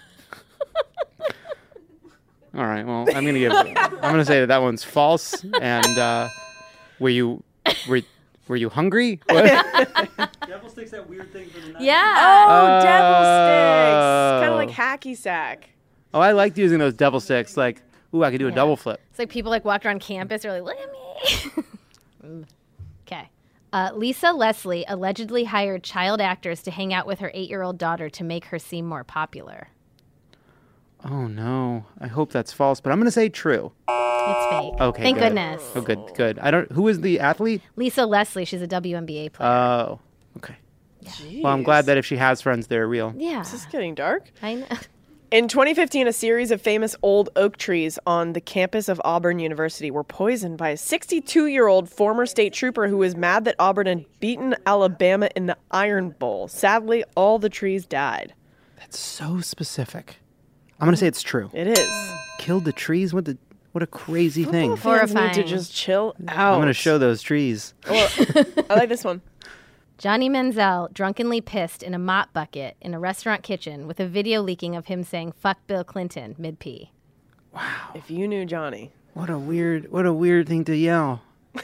All right. Well, I'm gonna give. I'm gonna say that that one's false. And uh, were you were were you hungry? What? Devil sticks that weird thing from the night. Yeah. Oh, devil Oh. sticks. Kind of like hacky sack. Oh, I liked using those devil sticks. Like, ooh, I could do a Yeah. double flip. It's like people like walk around campus. They're like, look at me. Okay. Uh, Lisa Leslie allegedly hired child actors to hang out with her eight-year-old daughter to make her seem more popular. Oh no, I hope that's false, but I'm gonna say true. It's fake. Okay. Thank good. goodness. Oh, good, good. I don't. Who is the athlete? Lisa Leslie. She's a W N B A player. Oh, okay. Well, I'm glad that if she has friends, they're real. yeah. This is getting dark. I know. In twenty fifteen, a series of famous old oak trees on the campus of Auburn University were poisoned by a sixty-two-year-old former state trooper who was mad that Auburn had beaten Alabama in the Iron Bowl. Sadly, all the trees died. That's so specific. I'm gonna say it's true. It is. Killed the trees. What the? What a crazy thing. Football fans need to Horrifying. just chill out. I'm gonna show those trees. Well, I like this one. Johnny Manziel drunkenly pissed in a mop bucket in a restaurant kitchen with a video leaking of him saying "fuck Bill Clinton" mid-pee. Wow. If you knew Johnny. What a weird. What a weird thing to yell.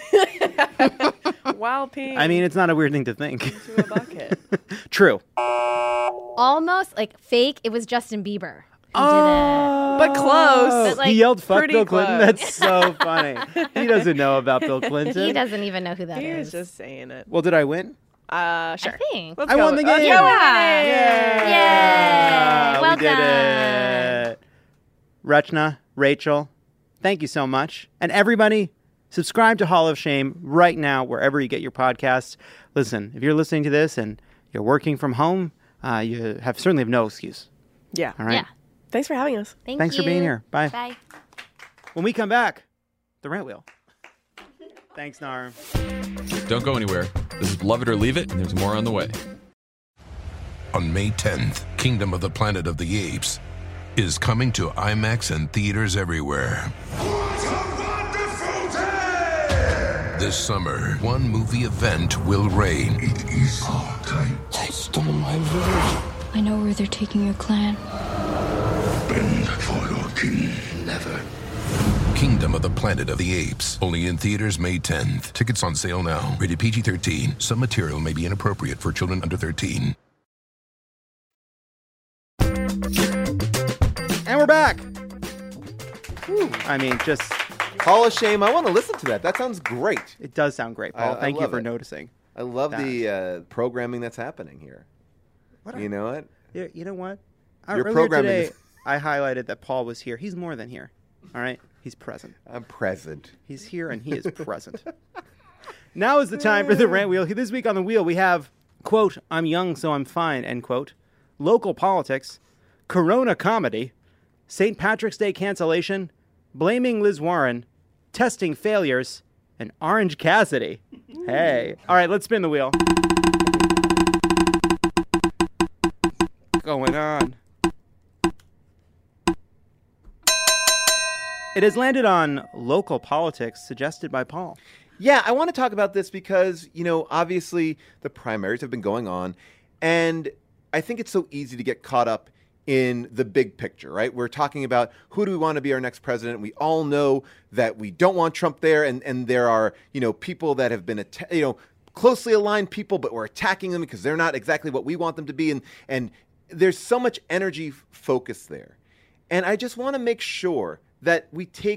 While peeing I mean, it's not a weird thing to think. into a bucket. True. Almost like fake. It was Justin Bieber. Who Oh, But close. But, like, he yelled "fuck pretty Bill Clinton." close. That's so funny. He doesn't know about Bill did it. Clinton. He doesn't even know who that is. He was just saying it. Well, did I win? Uh, sure. I think. Let's I go. won the Let's game. go. Yeah. Yay! Yay! Well we did done. it. Rachna, Rachel, thank you so much. And everybody, subscribe to Hall of Shame right now, wherever you get your podcasts. Listen, if you're listening to this and you're working from home, uh, you have certainly have no excuse. Yeah. All right. Yeah. Thanks for having us. Thank Thanks you. for being here. Bye. Bye. When we come back, the rant wheel. Thanks, Nar. Don't go anywhere. This is Love It or Leave It, and there's more on the way. On May tenth, Kingdom of the Planet of the Apes is coming to IMAX and theaters everywhere. This summer, one movie event will reign. It is our time. They stole my village. I know where they're taking your clan. Bend for your king. Never. Kingdom of the Planet of the Apes. Only in theaters May tenth. Tickets on sale now. Rated P G thirteen. Some material may be inappropriate for children under thirteen. And we're back. Whew. I mean, just Hall of Shame. I want to listen to that. That sounds great. it does sound great, Paul. I- I Thank you love for it. noticing. I love that. the uh, programming that's happening here. What you know what? Yeah, you know what? Uh, Your earlier programming today, is- I highlighted that Paul was here. He's more than here. All right? He's present. I'm present. He's here and he is present. Now is the time for the rant wheel. This week on the wheel, we have, quote, I'm young, so I'm fine, end quote, local politics, Corona comedy, Saint Patrick's Day cancellation, blaming Liz Warren, testing failures, and Orange Cassidy. Hey. All right, let's spin the wheel. Going on. It has landed on local politics, suggested by Paul. Yeah, I want to talk about this because, you know, obviously the primaries have been going on, and I think it's so easy to get caught up in the big picture, right? We're talking about who do we want to be our next president. We all know that we don't want Trump there, and, and there are, you know, people that have been, atta- you know, closely aligned people, but we're attacking them because they're not exactly what we want them to be, and and there's so much energy f- focused there. And I just want to make sure that we take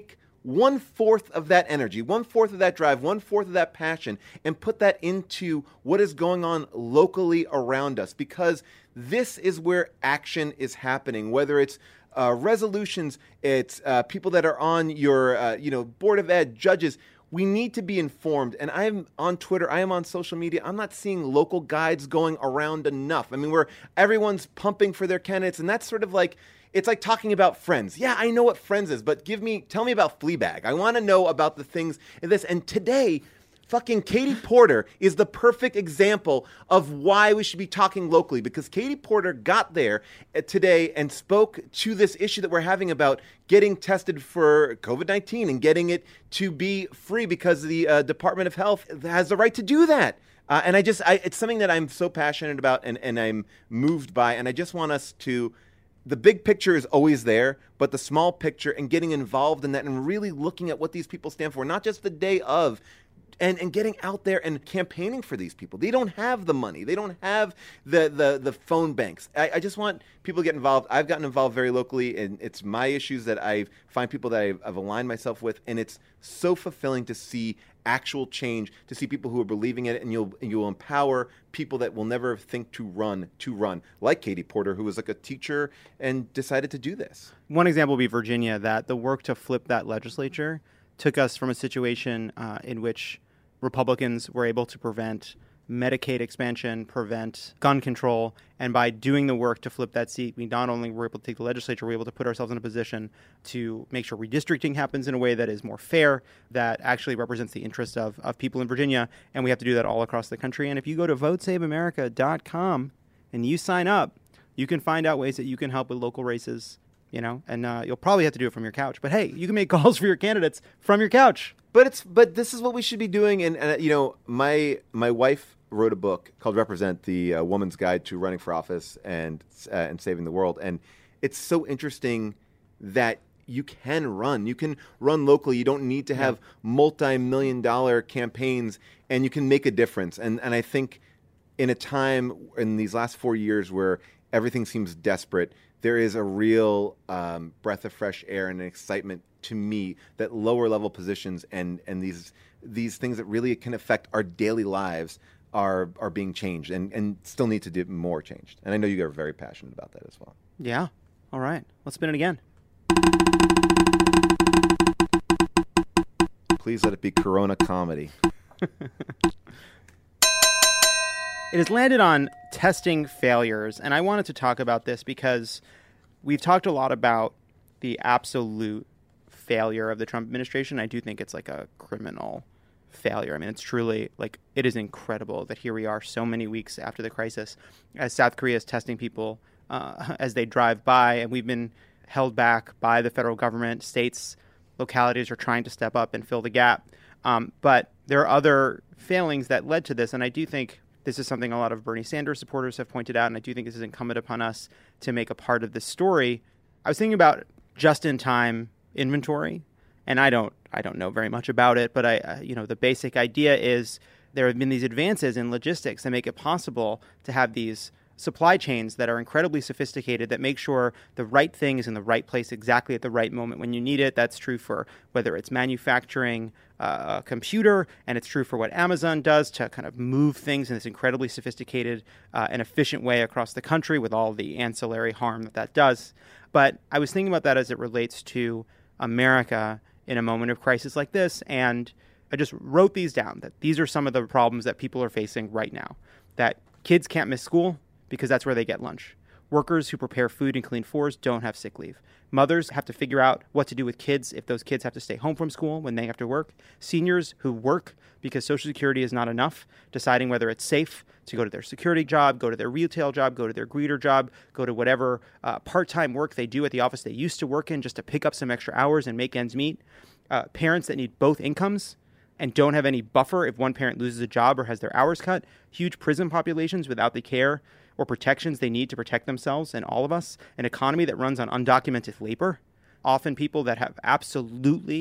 one fourth of that energy, one fourth of that drive, one fourth of that passion, and put that into what is going on locally around us, because this is where action is happening, whether it's uh, resolutions, it's uh, people that are on your, uh, you know, Board of Ed, judges. We need to be informed. And I am on Twitter, I am on social media. I'm not seeing local guides going around enough. I mean, where everyone's pumping for their candidates, and that's sort of like, it's like talking about Friends. Yeah, I know what Friends is, but give me, tell me about Fleabag. I want to know about the things in this. And today, fucking Katie Porter is the perfect example of why we should be talking locally, because Katie Porter got there today and spoke to this issue that we're having about getting tested for covid nineteen and getting it to be free, because the uh, Department of Health has the right to do that. Uh, and I just, I, it's something that I'm so passionate about and, and I'm moved by. And I just want us to, the big picture is always there, but the small picture and getting involved in that and really looking at what these people stand for, not just the day of, and, and getting out there and campaigning for these people. They don't have the money. They don't have the the, the phone banks. I, I just want people to get involved. I've gotten involved very locally, and it's my issues that I find people that I've, I've aligned myself with, and it's so fulfilling to see actual change, to see people who are believing in it, and you'll you'll empower people that will never think to run, to run, like Katie Porter, who was like a teacher and decided to do this. One example would be Virginia, that the work to flip that legislature took us from a situation uh, in which Republicans were able to prevent Medicaid expansion, prevent gun control, and by doing the work to flip that seat, we not only were able to take the legislature, we were able to put ourselves in a position to make sure redistricting happens in a way that is more fair, that actually represents the interest of, of people in Virginia, and we have to do that all across the country. And if you go to vote save america dot com and you sign up, you can find out ways that you can help with local races, you know, and uh, you'll probably have to do it from your couch. But hey, you can make calls for your candidates from your couch. But it's but this is what we should be doing. And, and you know, my my wife wrote a book called Represent, the uh, Woman's Guide to Running for Office and uh, and Saving the World. And it's so interesting that you can run. You can run locally. You don't need to have yeah. multi-million dollar campaigns, and you can make a difference. And and I think in a time in these last four years where everything seems desperate, there is a real um, breath of fresh air and an excitement to me that lower level positions and, and these these things that really can affect our daily lives are are being changed and, and still need to be more changed. And I know you are very passionate about that as well. Yeah. All right. Let's spin it again. Please let it be Corona comedy. It has landed on testing failures, and I wanted to talk about this because we've talked a lot about the absolute failure of the Trump administration. I do think it's like a criminal failure. I mean, it's truly like, it is incredible that here we are so many weeks after the crisis as South Korea is testing people uh, as they drive by, and we've been held back by the federal government. States, localities are trying to step up and fill the gap. Um, but there are other failings that led to this, and I do think this is something a lot of Bernie Sanders supporters have pointed out, and I do think this is incumbent upon us to make a part of this story. I was thinking about just-in-time inventory, and I don't I don't know very much about it, but I uh, you know the basic idea is there have been these advances in logistics that make it possible to have these supply chains that are incredibly sophisticated that make sure the right thing is in the right place exactly at the right moment when you need it. That's true for whether it's manufacturing uh, a computer, and it's true for what Amazon does to kind of move things in this incredibly sophisticated uh, and efficient way across the country with all the ancillary harm that that does. But I was thinking about that as it relates to America in a moment of crisis like this, and I just wrote these down, that these are some of the problems that people are facing right now, that kids can't miss school because that's where they get lunch. Workers who prepare food and clean floors don't have sick leave. Mothers have to figure out what to do with kids if those kids have to stay home from school when they have to work. Seniors who work because Social Security is not enough, deciding whether it's safe to go to their security job, go to their retail job, go to their greeter job, go to whatever uh, part-time work they do at the office they used to work in just to pick up some extra hours and make ends meet. Uh, parents that need both incomes and don't have any buffer if one parent loses a job or has their hours cut. Huge prison populations without the care or protections they need to protect themselves and all of us. An economy that runs on undocumented labor. Often people that have absolutely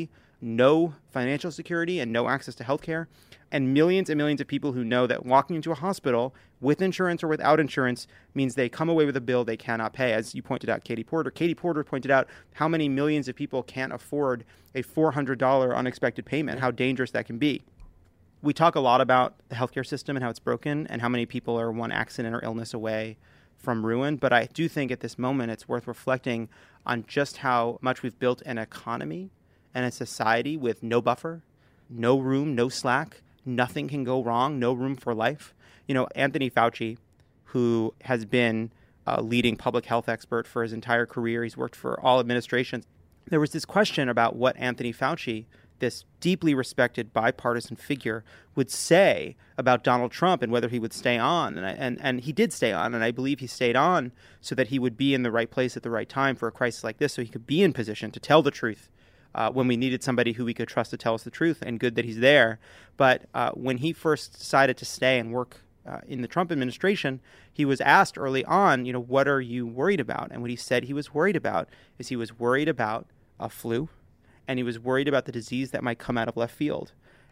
no financial security and no access to healthcare, and millions and millions of people who know that walking into a hospital with insurance or without insurance means they come away with a bill they cannot pay. As you pointed out, Katie Porter. Katie Porter pointed out how many millions of people can't afford a four hundred dollars unexpected payment, how dangerous that can be. We talk a lot about the healthcare system and how it's broken and how many people are one accident or illness away from ruin. But I do think at this moment it's worth reflecting on just how much we've built an economy and a society with no buffer, no room, no slack. Nothing can go wrong, no room for life. You know, Anthony Fauci, who has been a leading public health expert for his entire career, he's worked for all administrations. There was this question about what Anthony Fauci, this deeply respected bipartisan figure, would say about Donald Trump and whether he would stay on. And, I, and and he did stay on, and I believe he stayed on so that he would be in the right place at the right time for a crisis like this, so he could be in position to tell the truth uh, when we needed somebody who we could trust to tell us the truth, and good that he's there. But uh, when he first decided to stay and work uh, in the Trump administration, he was asked early on, you know, what are you worried about? And what he said he was worried about is he was worried about a flu, and he was worried about the disease that might come out of left field.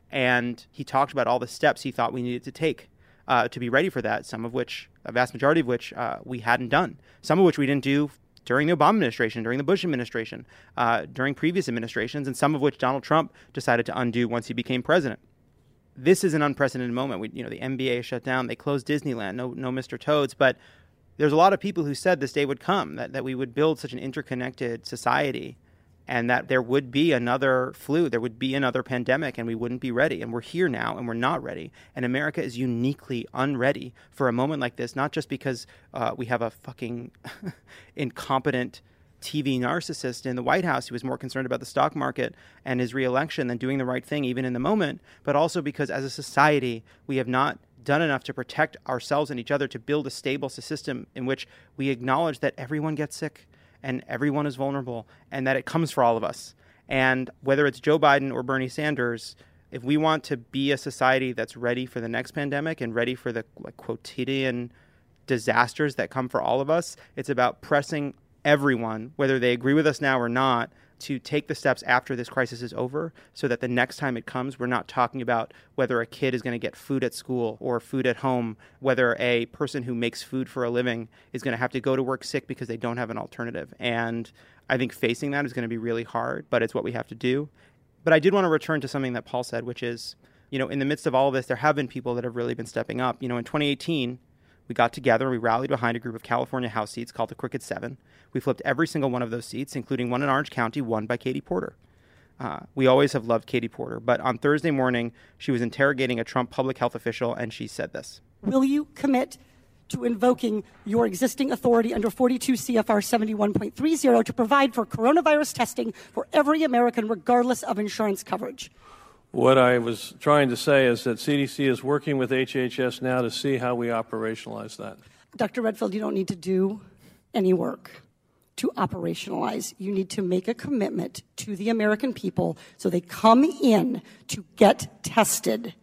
And he talked about all the steps he thought we needed to take uh, to be ready for that, some of which, a vast majority of which, uh, we hadn't done. Some of which we didn't do during the Obama administration, during the Bush administration, uh, during previous administrations, and some of which Donald Trump decided to undo once he became president. This is an unprecedented moment. We, you know, the N B A is shut down. They closed Disneyland. No, no Mister Toads. But there's a lot of people who said this day would come, that, that we would build such an interconnected society, and that there would be another flu, there would be another pandemic, and we wouldn't be ready. And we're here now, and we're not ready. And America is uniquely unready for a moment like this, not just because uh, we have a fucking incompetent T V narcissist in the White House who was more concerned about the stock market and his reelection than doing the right thing even in the moment, but also because as a society, we have not done enough to protect ourselves and each other, to build a stable system in which we acknowledge that everyone gets sick and everyone is vulnerable, and that it comes for all of us. And whether it's Joe Biden or Bernie Sanders, if we want to be a society that's ready for the next pandemic and ready for the like quotidian disasters that come for all of us, it's about pressing everyone, whether they agree with us now or not, to take the steps after this crisis is over, so that the next time it comes, we're not talking about whether a kid is going to get food at school or food at home, whether a person who makes food for a living is going to have to go to work sick because they don't have an alternative. And I think facing that is going to be really hard, but it's what we have to do. But I did want to return to something that Paul said, which is, you know, in the midst of all of this, there have been people that have really been stepping up. You know, in twenty eighteen, we got together and we rallied behind a group of California House seats called the Crooked Seven. We flipped every single one of those seats, including one in Orange County, won by Katie Porter. Uh, we always have loved Katie Porter, but on Thursday morning, she was interrogating a Trump public health official, and she said this. Will you commit to invoking your existing authority under forty-two C F R seventy-one point thirty to provide for coronavirus testing for every American, regardless of insurance coverage? What I was trying to say is that C D C is working with H H S now to see how we operationalize that. Doctor Redfield, you don't need to do any work to operationalize. You need to make a commitment to the American people so they come in to get tested.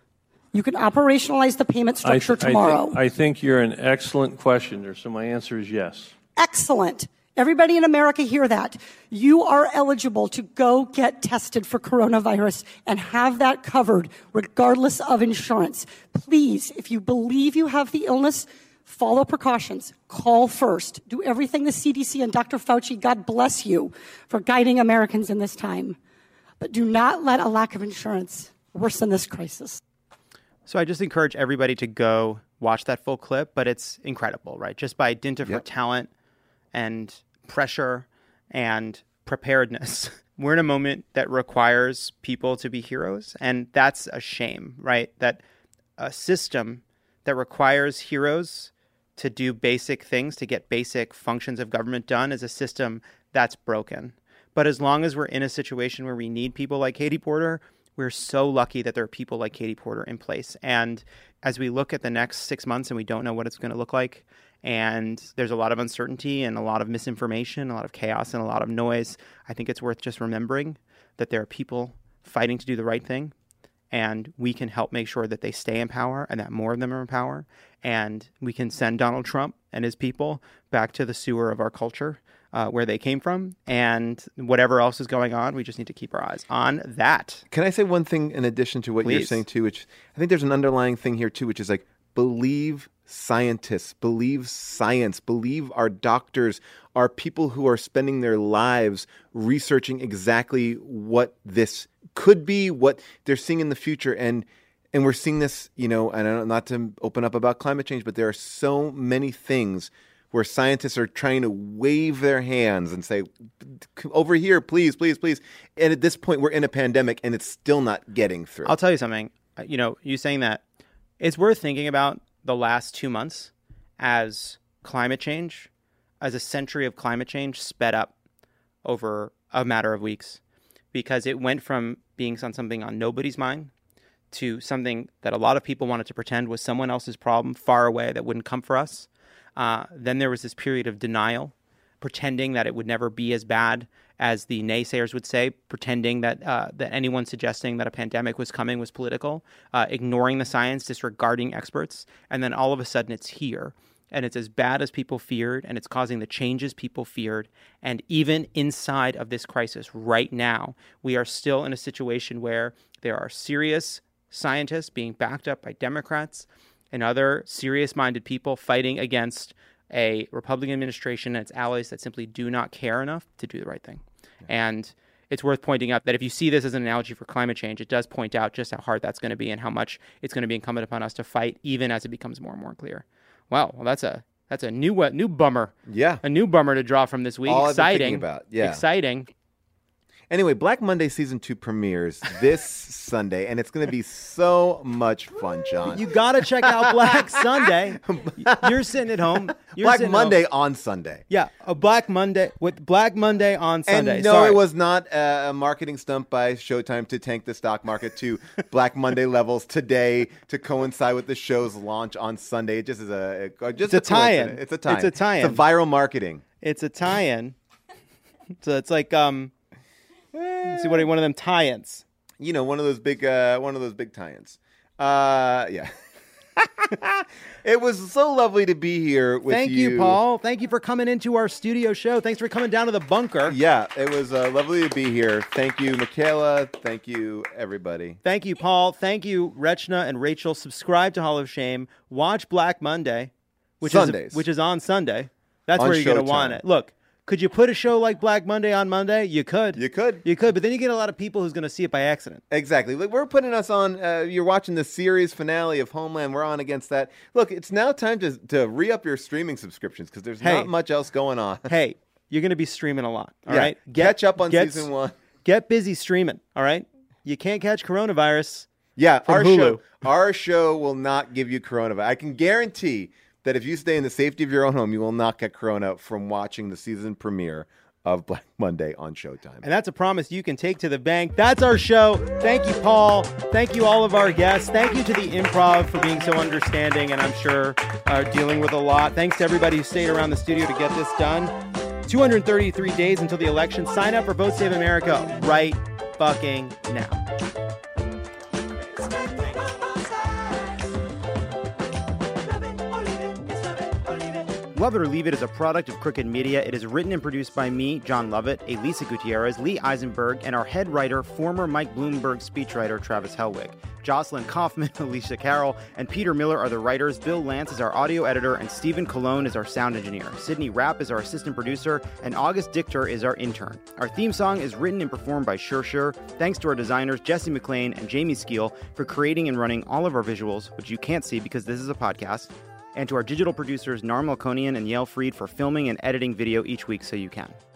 You can operationalize the payment structure I th- tomorrow. I, th- I think you're an excellent questioner, so my answer is yes. Excellent. Everybody in America hear that. You are eligible to go get tested for coronavirus and have that covered regardless of insurance. Please, if you believe you have the illness, follow precautions. Call first. Do everything the C D C and Doctor Fauci, God bless you, for guiding Americans in this time. But do not let a lack of insurance worsen this crisis. So I just encourage everybody to go watch that full clip, but it's incredible, right? Just by dint of her Yep. talent and pressure and preparedness. We're in a moment that requires people to be heroes, and that's a shame, right? That a system that requires heroes to do basic things, to get basic functions of government done, is a system that's broken. But as long as we're in a situation where we need people like Katie Porter, we're so lucky that there are people like Katie Porter in place. And as we look at the next six months and we don't know what it's going to look like, and there's a lot of uncertainty and a lot of misinformation, a lot of chaos and a lot of noise, I think it's worth just remembering that there are people fighting to do the right thing, and we can help make sure that they stay in power and that more of them are in power, and we can send Donald Trump and his people back to the sewer of our culture uh, where they came from, and whatever else is going on, we just need to keep our eyes on that. Can I say one thing in addition to what Please. you're saying too, which I think there's an underlying thing here too, which is like, believe scientists, believe science, believe our doctors, our people who are spending their lives researching exactly what this could be, what they're seeing in the future. And and we're seeing this, you know, and I don't, not to open up about climate change, but there are so many things where scientists are trying to wave their hands and say, over here, please, please, please. And at this point, we're in a pandemic and it's still not getting through. I'll tell you something. You know, you saying that, it's worth thinking about the last two months as climate change, as a century of climate change sped up over a matter of weeks, because it went from being on something on nobody's mind to something that a lot of people wanted to pretend was someone else's problem far away that wouldn't come for us. Uh, then there was this period of denial, pretending that it would never be as bad as the naysayers would say, pretending that uh, that anyone suggesting that a pandemic was coming was political, uh, ignoring the science, disregarding experts. And then all of a sudden it's here. And it's as bad as people feared, and it's causing the changes people feared. And even inside of this crisis right now, we are still in a situation where there are serious scientists being backed up by Democrats and other serious-minded people fighting against a Republican administration and its allies that simply do not care enough to do the right thing. Yeah. And it's worth pointing out that if you see this as an analogy for climate change, it does point out just how hard that's going to be and how much it's going to be incumbent upon us to fight, even as it becomes more and more clear. Wow, well, that's a that's a new uh, new bummer. Yeah, a new bummer to draw from this week. All Exciting. I've been thinking about. Yeah, exciting. Anyway, Black Monday season two premieres this Sunday, and it's going to be so much fun, John. You got to check out Black Sunday. You're sitting at home. You're Black Monday home. on Sunday. Yeah, a Black Monday with Black Monday on Sunday. And no, Sorry. it was not a marketing stunt by Showtime to tank the stock market to Black Monday levels today to coincide with the show's launch on Sunday. It just is a just it's a, a tie-in. It's a tie-in. It's a tie-in. It's a viral marketing. It's a tie-in. So it's like um. See what one of them tie-ins. You know, one of those big, uh, one of those big tie-ins. Uh, yeah. It was so lovely to be here with Thank you. you, Paul. Thank you for coming into our studio show. Thanks for coming down to the bunker. Yeah, it was uh, lovely to be here. Thank you, Michaela. Thank you, everybody. Thank you, Paul. Thank you, Rechna and Rachel. Subscribe to Hall of Shame. Watch Black Monday, which Sundays. is which is on Sunday. That's On where you're going Showtime. to want it. Look. Could you put a show like Black Monday on Monday? You could. You could. You could, but then you get a lot of people who's going to see it by accident. Exactly. Like, we're putting us on, uh, you're watching the series finale of Homeland. We're on against that. Look, it's now time to, to re-up your streaming subscriptions because there's Hey. not much else going on. Hey, you're going to be streaming a lot, all Yeah. right? Catch up on get, season one. Get busy streaming, all right? You can't catch coronavirus Yeah, from our Hulu. show, our show will not give you coronavirus. I can guarantee that if you stay in the safety of your own home, you will not get corona from watching the season premiere of Black Monday on Showtime. And that's a promise you can take to the bank. That's our show. Thank you, Paul. Thank you, all of our guests. Thank you to the Improv for being so understanding and I'm sure uh, dealing with a lot. Thanks to everybody who stayed around the studio to get this done. two hundred thirty-three days until the election. Sign up for Vote Save America right fucking now. Love It or Leave It is a product of Crooked Media. It is written and produced by me, John Lovett, Elisa Gutierrez, Lee Eisenberg, and our head writer, former Mike Bloomberg speechwriter, Travis Helwig. Jocelyn Kaufman, Alicia Carroll, and Peter Miller are the writers. Bill Lance is our audio editor, and Stephen Colon is our sound engineer. Sydney Rapp is our assistant producer, and August Dichter is our intern. Our theme song is written and performed by Sure Sure. Thanks to our designers, Jesse McLean and Jamie Skeel, for creating and running all of our visuals, which you can't see because this is a podcast. And to our digital producers, Narm Melkonian and Yael Fried, for filming and editing video each week so you can.